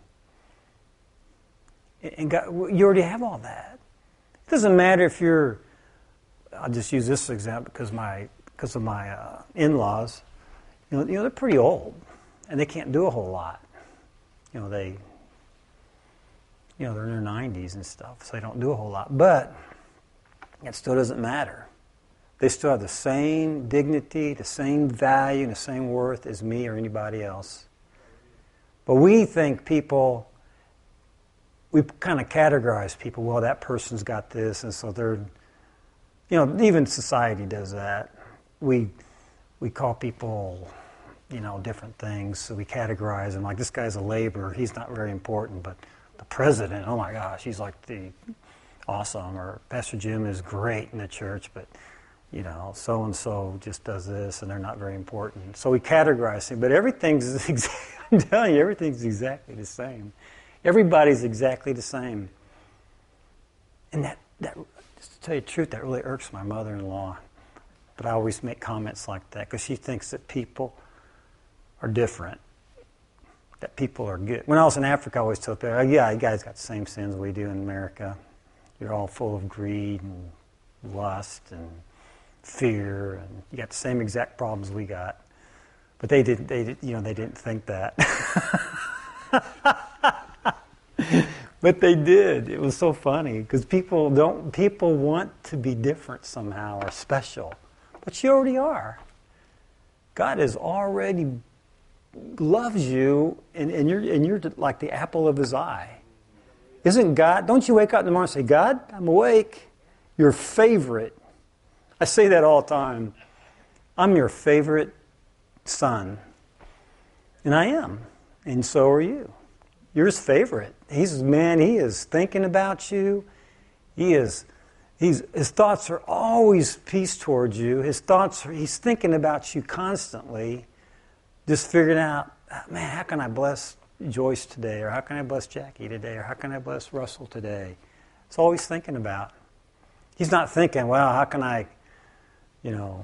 And God, you already have all that. It doesn't matter if you're, I'll just use this example because my because of my uh, in-laws. You know, you know, they're pretty old, and they can't do a whole lot. You know, they, you know, they're in their nineties and stuff, so they don't do a whole lot. But it still doesn't matter. They still have the same dignity, the same value, and the same worth as me or anybody else. But we think people, we kind of categorize people, well, that person's got this, and so they're, you know, even society does that. We we call people, you know, different things, so we categorize them. Like, this guy's a laborer, he's not very important, but the president, oh my gosh, he's like the awesome, or Pastor Jim is great in the church, but, you know, so-and-so just does this, and they're not very important. So we categorize them, but everything's, I'm telling you, everything's exactly the same. Everybody's exactly the same. And that, that, just to tell you the truth, that really irks my mother-in-law. But I always make comments like that, because she thinks that people are different, that people are good. When I was in Africa, I always told people, oh, yeah, you guys got the same sins we do in America. You're all full of greed and lust and fear, and you got the same exact problems we got. But they didn't. They did, you know, they didn't think that. But they did. It was so funny because people don't. People want to be different somehow or special, but you already are. God has already loves you, and, and you're and you're like the apple of His eye. Isn't God? Don't you wake up in the morning and say, God, I'm awake. Your favorite. I say that all the time. I'm your favorite son. And I am. And so are you. You're His favorite. He's, man, He is thinking about you. He is, he's, His thoughts are always peace towards you. His thoughts, are, He's thinking about you constantly. Just figuring out, man, how can I bless Joyce today? Or how can I bless Jackie today? Or how can I bless Russell today? It's all He's thinking about. He's not thinking, well, how can I, you know,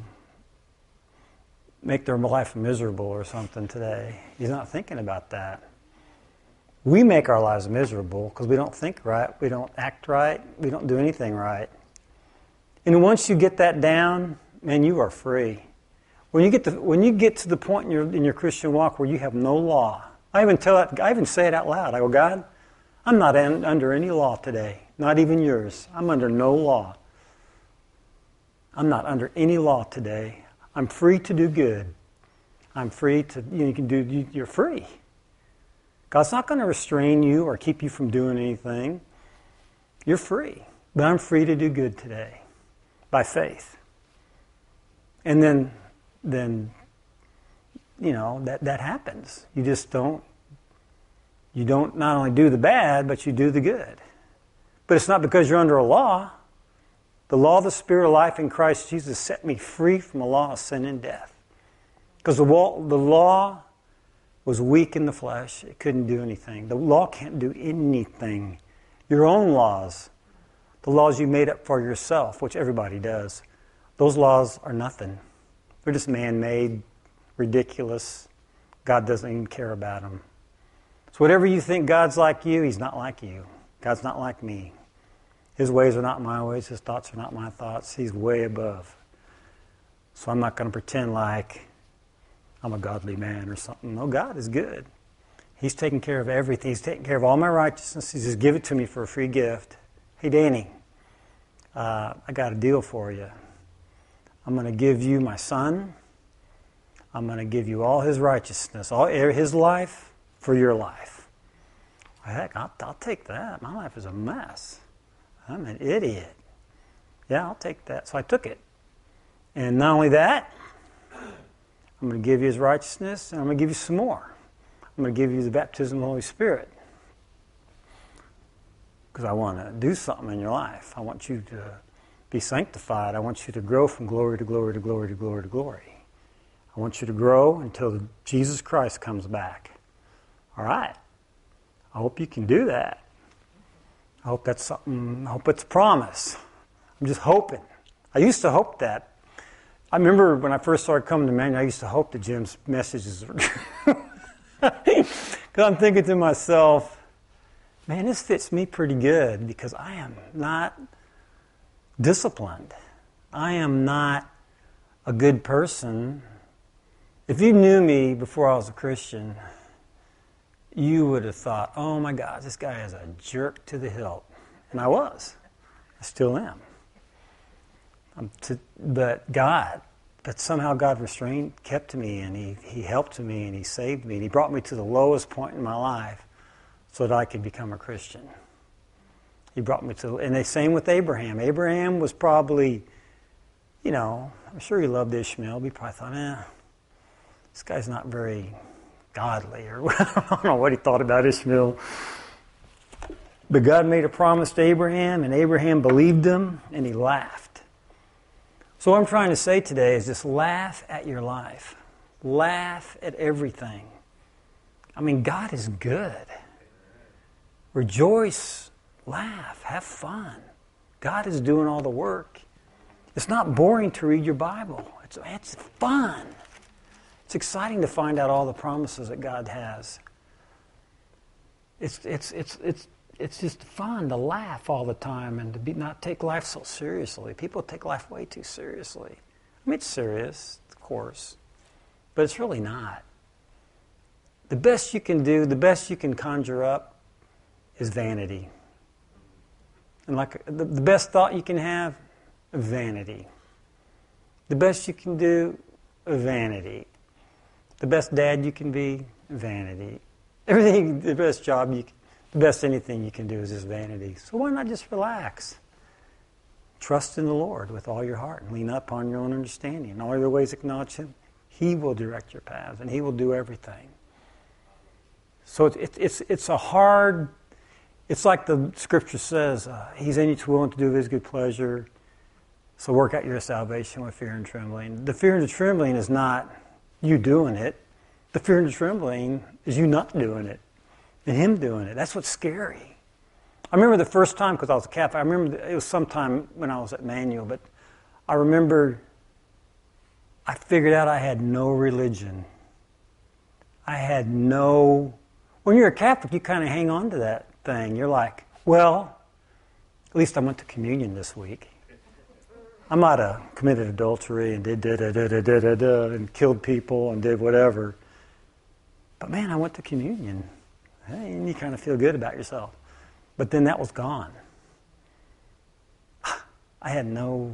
make their life miserable or something today. He's not thinking about that. We make our lives miserable because we don't think right, we don't act right, we don't do anything right. And once you get that down, man, you are free. When you get to when you get to the point in your in your Christian walk where you have no law, I even tell that, I even say it out loud. I go, God, I'm not in, under any law today, not even yours. I'm under no law. I'm not under any law today. I'm free to do good. I'm free to, you know, you can do, you, you're free. God's not going to restrain you or keep you from doing anything. You're free. But I'm free to do good today by faith. And then, then, you know, that, that happens. You just don't, you don't not only do the bad, but you do the good. But it's not because you're under a law. The law of the Spirit of life in Christ Jesus set me free from the law of sin and death. Because the law, the law was weak in the flesh. It couldn't do anything. The law can't do anything. Your own laws, the laws you made up for yourself, which everybody does, those laws are nothing. They're just man-made, ridiculous. God doesn't even care about them. So whatever you think God's like you, He's not like you. God's not like me. His ways are not my ways. His thoughts are not my thoughts. He's way above. So I'm not going to pretend like I'm a godly man or something. No, God is good. He's taking care of everything. He's taking care of all my righteousness. He's just given it to me for a free gift. Hey, Danny, uh, I got a deal for you. I'm going to give you my son. I'm going to give you all his righteousness, all his life for your life. Heck, I'll, I'll take that. My life is a mess. I'm an idiot. Yeah, I'll take that. So I took it. And not only that, I'm going to give you his righteousness, and I'm going to give you some more. I'm going to give you the baptism of the Holy Spirit. Because I want to do something in your life. I want you to be sanctified. I want you to grow from glory to glory to glory to glory to glory. I want you to grow until Jesus Christ comes back. All right. I hope you can do that. I hope that's something, I hope it's a promise. I'm just hoping. I used to hope that. I remember when I first started coming to Manual, I used to hope that Jim's messages were true. Because I'm thinking to myself, man, this fits me pretty good because I am not disciplined. I am not a good person. If you knew me before I was a Christian, you would have thought, oh my God, this guy is a jerk to the hilt. And I was. I still am. I'm to, but God, but somehow God restrained, kept me, and he, he helped me, and He saved me, and He brought me to the lowest point in my life so that I could become a Christian. He brought me to, and the same with Abraham. Abraham was probably, you know, I'm sure he loved Ishmael, but he probably thought, eh, this guy's not very godly, or I don't know what he thought about Ishmael. But God made a promise to Abraham, and Abraham believed him, and he laughed. So what I'm trying to say today is just laugh at your life. Laugh at everything. I mean, God is good. Rejoice, laugh, have fun. God is doing all the work. It's not boring to read your Bible. It's, it's fun. It's exciting to find out all the promises that God has. It's it's it's it's it's just fun to laugh all the time and to be not take life so seriously. People take life way too seriously. I mean, it's serious, of course, but it's really not. The best you can do, the best you can conjure up, is vanity. And like the, the best thought you can have, vanity. The best you can do, vanity. The best dad you can be, vanity. Everything, the best job you can, the best anything you can do is just vanity. So why not just relax? Trust in the Lord with all your heart and lean up on your own understanding. In all your ways acknowledge Him. He will direct your paths and He will do everything. So it's it's it's, it's a hard. It's like the Scripture says, uh, He's in you to willing to do His good pleasure. So work out your salvation with fear and trembling. The fear and the trembling is not you doing it. The fear and the trembling is you not doing it and Him doing it. That's what's scary. I remember the first time, because I was a Catholic, I remember it was sometime when I was at Manual, but I remember I figured out I had no religion. I had no... When you're a Catholic, you kind of hang on to that thing. You're like, well, at least I went to communion this week. I might have committed adultery and did da da da da da da da and killed people and did whatever. But man, I went to communion. Hey, and you kind of feel good about yourself. But then that was gone. I had no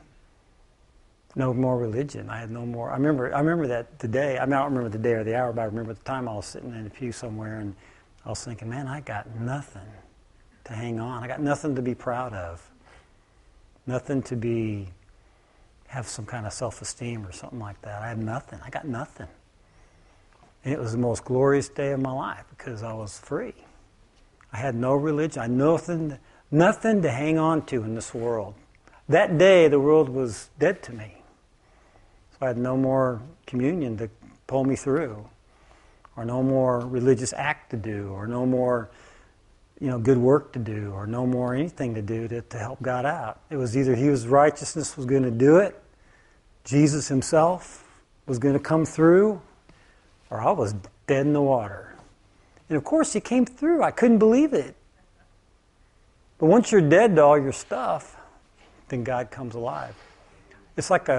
no more religion. I had no more. I remember I remember that the day. I mean, I don't remember the day or the hour, but I remember the time I was sitting in a pew somewhere and I was thinking, man, I got nothing to hang on. I got nothing to be proud of. Nothing to be, have some kind of self-esteem or something like that. I had nothing. I got nothing. And it was the most glorious day of my life because I was free. I had no religion. I had nothing, nothing to hang on to in this world. That day, the world was dead to me. So I had no more communion to pull me through, or no more religious act to do, or no more, you know, good work to do, or no more anything to do to, to help God out. It was either His righteousness was going to do it, Jesus Himself was going to come through, or I was dead in the water. And of course He came through. I couldn't believe it. But once you're dead to all your stuff, then God comes alive. It's like a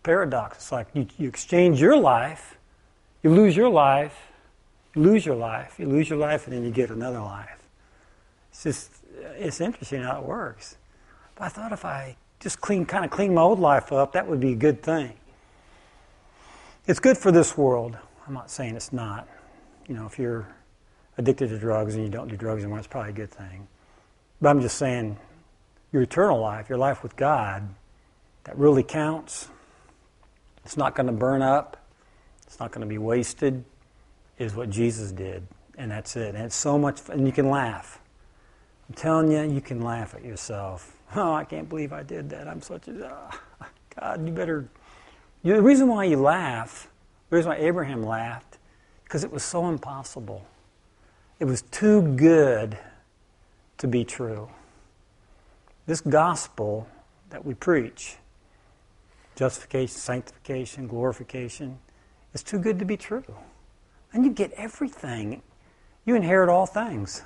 paradox. It's like you, you exchange your life, you lose your life, you lose your life, you lose your life, and then you get another life. It's just, it's interesting how it works. But I thought if I just clean, kind of clean my old life up, that would be a good thing. It's good for this world. I'm not saying it's not. You know, if you're addicted to drugs and you don't do drugs anymore, it's probably a good thing. But I'm just saying, your eternal life, your life with God, that really counts. It's not going to burn up. It's not going to be wasted, is what Jesus did. And that's it. And it's so much fun. And you can laugh. I'm telling you, you can laugh at yourself. Oh, I can't believe I did that. I'm such a... Oh, God, you better... You, the reason why you laugh, the reason why Abraham laughed, because it was so impossible. It was too good to be true. This gospel that we preach, justification, sanctification, glorification, is too good to be true. And you get everything. You inherit all things.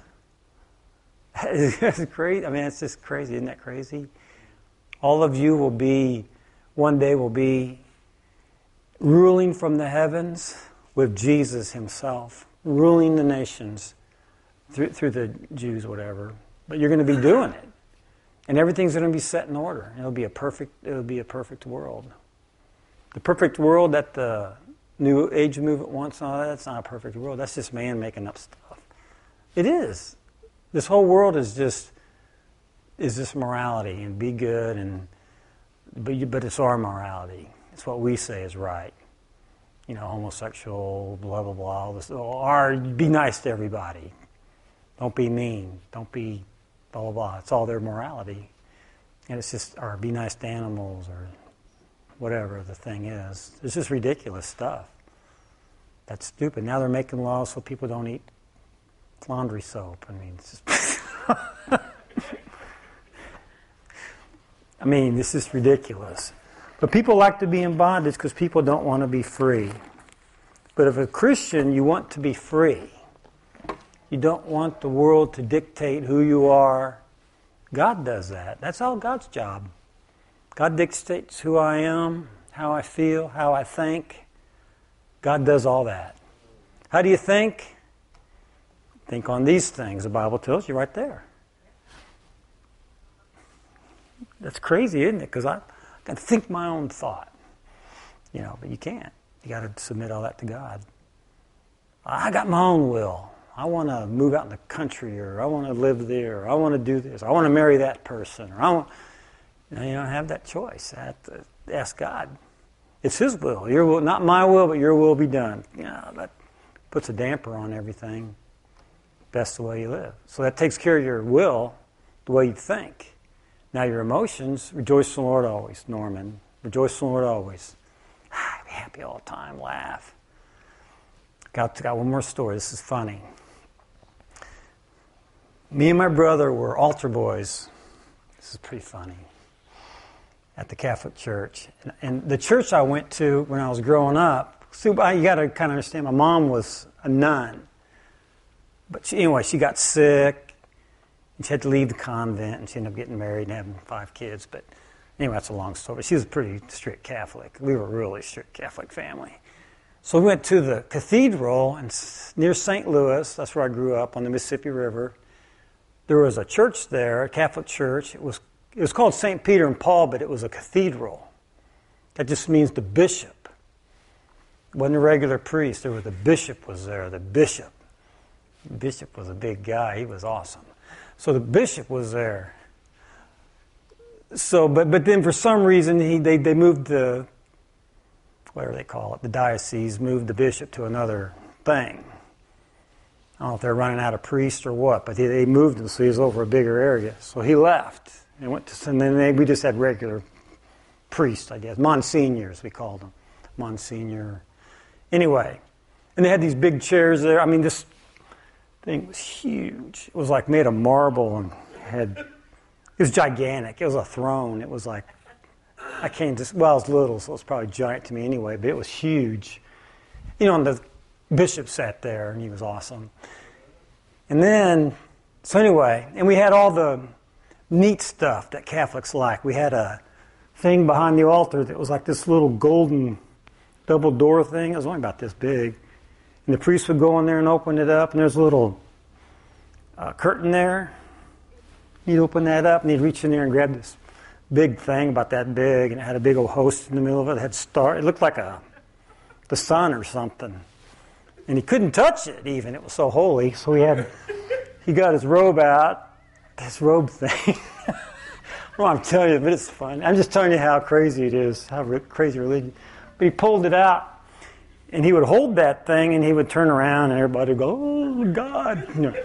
It's crazy. I mean, it's just crazy. Isn't that crazy? All of you will be, one day will be ruling from the heavens with Jesus himself, ruling the nations through, through the Jews, whatever. But you're going to be doing it. And everything's going to be set in order. It'll be a perfect, it'll be a perfect world. The perfect world that the New Age movement wants, no, that's not a perfect world. That's just man making up stuff. It is. This whole world is just is just morality and be good, and but you, but it's our morality. It's what we say is right. You know, homosexual, blah blah blah. All this, or be nice to everybody. Don't be mean. Don't be blah blah blah. It's all their morality, and it's just or be nice to animals or whatever the thing is. It's just ridiculous stuff. That's stupid. Now they're making laws so people don't eat laundry soap. I mean, it's just I mean, this is ridiculous. But people like to be in bondage because people don't want to be free. But if a Christian, you want to be free. You don't want the world to dictate who you are. God does that. That's all God's job. God dictates who I am, how I feel, how I think. God does all that. How do you think? Think on these things. The Bible tells you right there. That's crazy, isn't it? Because I, I can think my own thought. You know, but you can't. You got to submit all that to God. I got my own will. I want to move out in the country, or I want to live there, or I want to do this, or I want to marry that person, or I want... You know, you don't have that choice. I have to ask God. It's His will. Your will, not my will, but your will be done. You know, that puts a damper on everything. That's the way you live. So that takes care of your will, the way you think. Now your emotions, rejoice in the Lord always, Norman. Rejoice in the Lord always. Be happy all the time, laugh. Got, got one more story. This is funny. Me and my brother were altar boys. This is pretty funny. At the Catholic Church. And, and the church I went to when I was growing up, so you got to kind of understand, my mom was a nun. But she, anyway, she got sick, and she had to leave the convent, and she ended up getting married and having five kids. But anyway, that's a long story. She was a pretty strict Catholic. We were a really strict Catholic family. So we went to the cathedral in, near Saint Louis. That's where I grew up, on the Mississippi River. There was a church there, a Catholic church. It was It was called Saint Peter and Paul, but it was a cathedral. That just means the bishop. It wasn't a regular priest. There was the bishop was there, the bishop. The bishop was a big guy. He was awesome. So the bishop was there. So, but but then for some reason, he they, they moved the, whatever they call it, the diocese, moved the bishop to another thing. I don't know if they're running out of priests or what, but they, they moved him so he was over a bigger area. So he left. And went to, and then they, we just had regular priests, I guess. Monsignors, we called them. Monsignor. Anyway, and they had these big chairs there. I mean, this thing was huge. It was like made of marble and had, it was gigantic. It was a throne. It was like, I can't just, well, I was little, so it was probably giant to me anyway, but it was huge. You know, and the bishop sat there, and he was awesome. And then, so anyway, and we had all the neat stuff that Catholics like. We had a thing behind the altar that was like this little golden double door thing. It was only about this big. And the priest would go in there and open it up, and there's a little uh, curtain there. He'd open that up, and he'd reach in there and grab this big thing about that big, and it had a big old host in the middle of it. It had star. It looked like a the sun or something. And he couldn't touch it even. It was so holy. So he had, he got his robe out, this robe thing. Well, I'm telling you, but it's fun. I'm just telling you how crazy it is, how re- crazy religion. But he pulled it out, and he would hold that thing, and he would turn around, and everybody would go, "Oh, God." You know.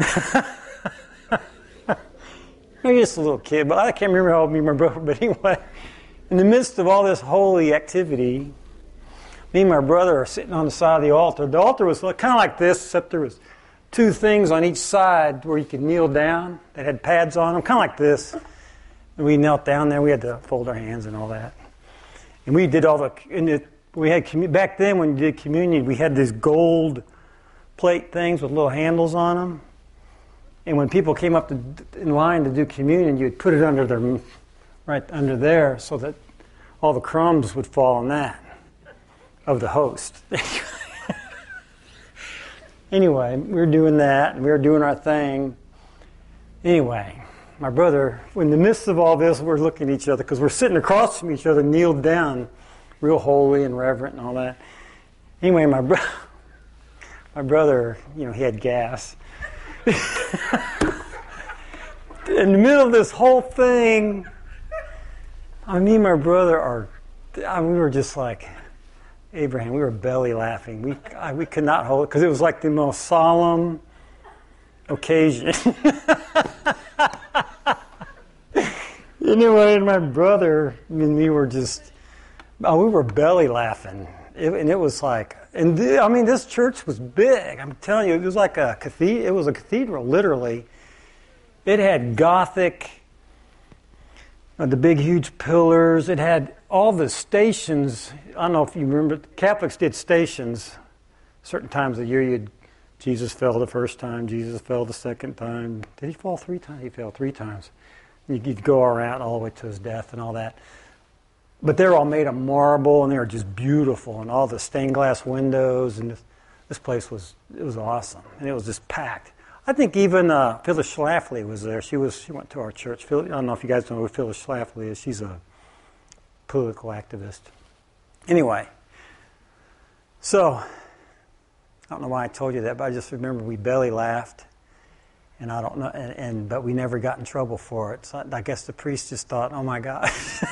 Maybe just a little kid, but I can't remember how old me and my brother. But anyway, in the midst of all this holy activity, me and my brother are sitting on the side of the altar. The altar was kind of like this, except there was two things on each side where you could kneel down that had pads on them, kind of like this. And we knelt down there. We had to fold our hands and all that. And we did all the. And it, we had back then when you did communion, we had these gold plate things with little handles on them. And when people came up to, in line to do communion, you'd put it under their, right under there, so that all the crumbs would fall on that of the host. Anyway, we were doing that, and we were doing our thing. Anyway, my brother, in the midst of all this, we're looking at each other because we're sitting across from each other, kneeled down, real holy and reverent and all that. Anyway, my brother, my brother, you know, he had gas. In the middle of this whole thing, I mean, me and my brother are, I mean, we were just like Abraham. We were belly laughing. We I, we could not hold it because it was like the most solemn occasion. Anyway, and my brother and me were just, oh, we were belly laughing. It, and it was like, and the, I mean, this church was big. I'm telling you, it was like a cathedral. It was a cathedral, literally. It had Gothic, uh, the big, huge pillars. It had all the stations. I don't know if you remember, Catholics did stations. Certain times of the year, you'd Jesus fell the first time. Jesus fell the second time. Did he fall three times? He fell three times. You'd go around all the way to his death and all that. But they're all made of marble, and they were just beautiful, and all the stained glass windows, and this, this place was, it was awesome, and it was just packed. I think even uh, Phyllis Schlafly was there. She was she went to our church. Phil, I don't know if you guys know who Phyllis Schlafly is. She's a political activist. Anyway, so I don't know why I told you that, but I just remember we belly laughed, and I don't know, and, and but we never got in trouble for it. So I guess the priest just thought, "Oh my God."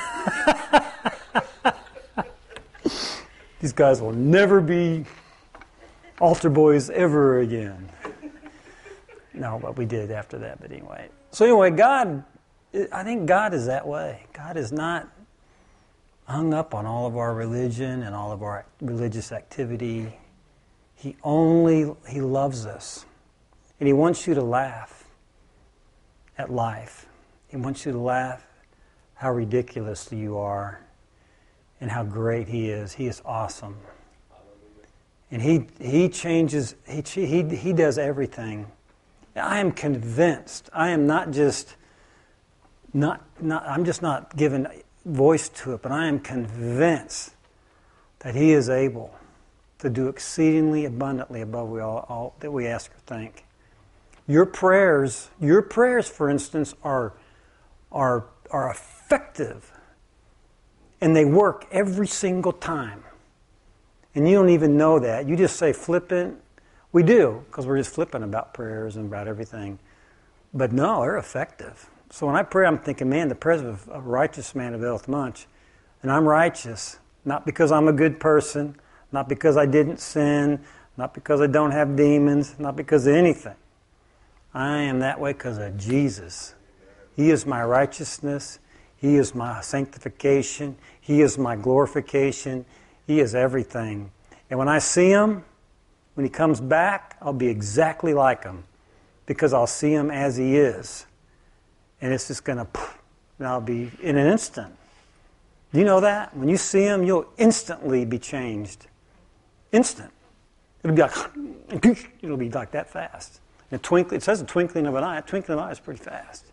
These guys will never be altar boys ever again. No, but we did after that, but anyway. So anyway, God, I think God is that way. God is not hung up on all of our religion and all of our religious activity. He only, He loves us. And He wants you to laugh at life. He wants you to laugh how ridiculous you are and how great He is. He is awesome. And He He changes, He He He does everything. I am convinced. I am not just not not I'm just not giving voice to it, but I am convinced that He is able to do exceedingly abundantly above we all, all that we ask or think. Your prayers, your prayers, for instance, are are are effective. And they work every single time. And you don't even know that. You just say flippant. We do, because we're just flippant about prayers and about everything. But no, they're effective. So when I pray, I'm thinking, man, the prayers of a righteous man availeth much. And I'm righteous, not because I'm a good person, not because I didn't sin, not because I don't have demons, not because of anything. I am that way because of Jesus. He is my righteousness. He is my sanctification. He is my glorification. He is everything. And when I see Him, when He comes back, I'll be exactly like Him because I'll see Him as He is. And it's just going to, and I'll be in an instant. Do you know that? When you see Him, you'll instantly be changed. Instant. It'll be like, it'll be like that fast. And a twinkling, it says a twinkling of an eye. A twinkling of an eye is pretty fast.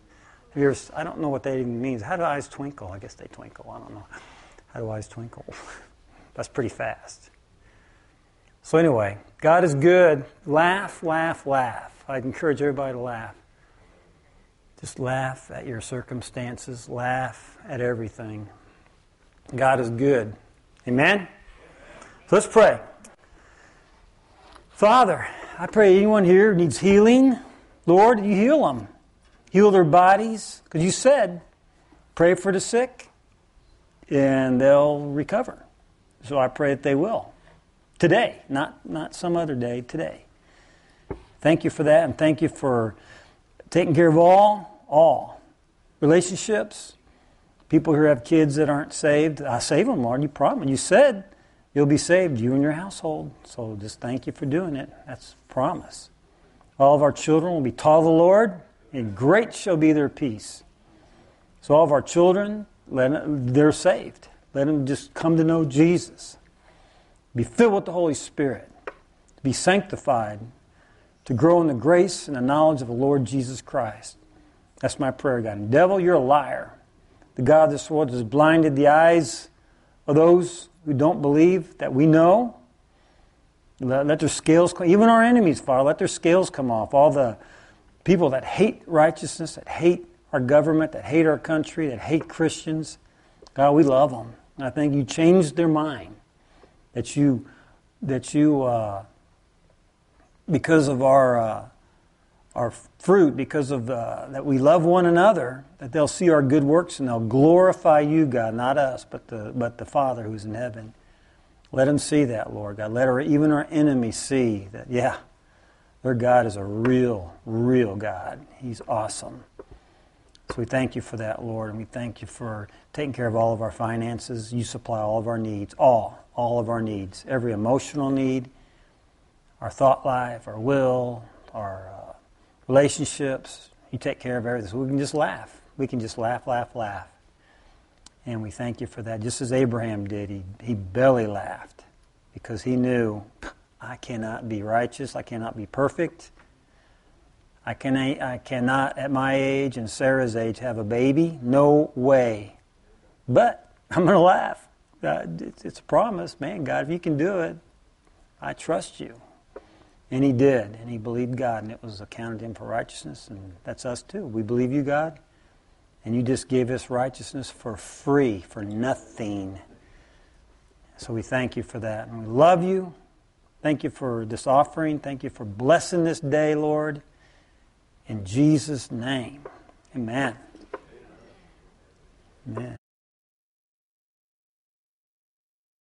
Have you ever, I don't know what that even means. How do eyes twinkle? I guess they twinkle. I don't know. How do eyes twinkle? That's pretty fast. So anyway, God is good. Laugh, laugh, laugh. I'd encourage everybody to laugh. Just laugh at your circumstances. Laugh at everything. God is good. Amen? So let's pray. Father, I pray anyone here needs healing. Lord, you heal them. Heal their bodies. Because you said, pray for the sick and they'll recover. So I pray that they will. Today, not, not some other day, today. Thank you for that, and thank you for taking care of all, all relationships, people who have kids that aren't saved. I save them, Lord. You promised. You said you'll be saved, you and your household. So just thank you for doing it. That's a promise. All of our children will be taught of the Lord, and great shall be their peace. So all of our children, let them, they're saved. Let them just come to know Jesus. Be filled with the Holy Spirit. Be sanctified. To grow in the grace and the knowledge of the Lord Jesus Christ. That's my prayer, God. And devil, you're a liar. The God of this world has blinded the eyes of those who don't believe that we know. Let, let their scales come. Even our enemies, Father, let their scales come off. All the people that hate righteousness, that hate our government, that hate our country, that hate Christians. God, we love them. And I think you changed their mind. That you, that you, uh, because of our uh, our fruit, because of the, that we love one another, that they'll see our good works and they'll glorify you, God, not us, but the but the Father who's in heaven. Let them see that, Lord God. Let our, even our enemies see that, yeah, their God is a real, real God. He's awesome. So we thank you for that, Lord, and we thank you for taking care of all of our finances. You supply all of our needs, all, all of our needs, every emotional need, our thought life, our will, our uh, relationships. You take care of everything. So we can just laugh. We can just laugh, laugh, laugh. And we thank you for that. Just as Abraham did, he, he belly laughed because he knew, I cannot be righteous, I cannot be perfect. I can I cannot, at my age and Sarah's age, have a baby. No way. But I'm going to laugh. Uh, it's, it's a promise. Man, God, if you can do it, I trust you. And he did. And he believed God, and it was accounted to him for righteousness. And that's us too. We believe you, God. And you just gave us righteousness for free, for nothing. So we thank you for that. And we love you. Thank you for this offering. Thank you for blessing this day, Lord. In Jesus' name, amen. Amen.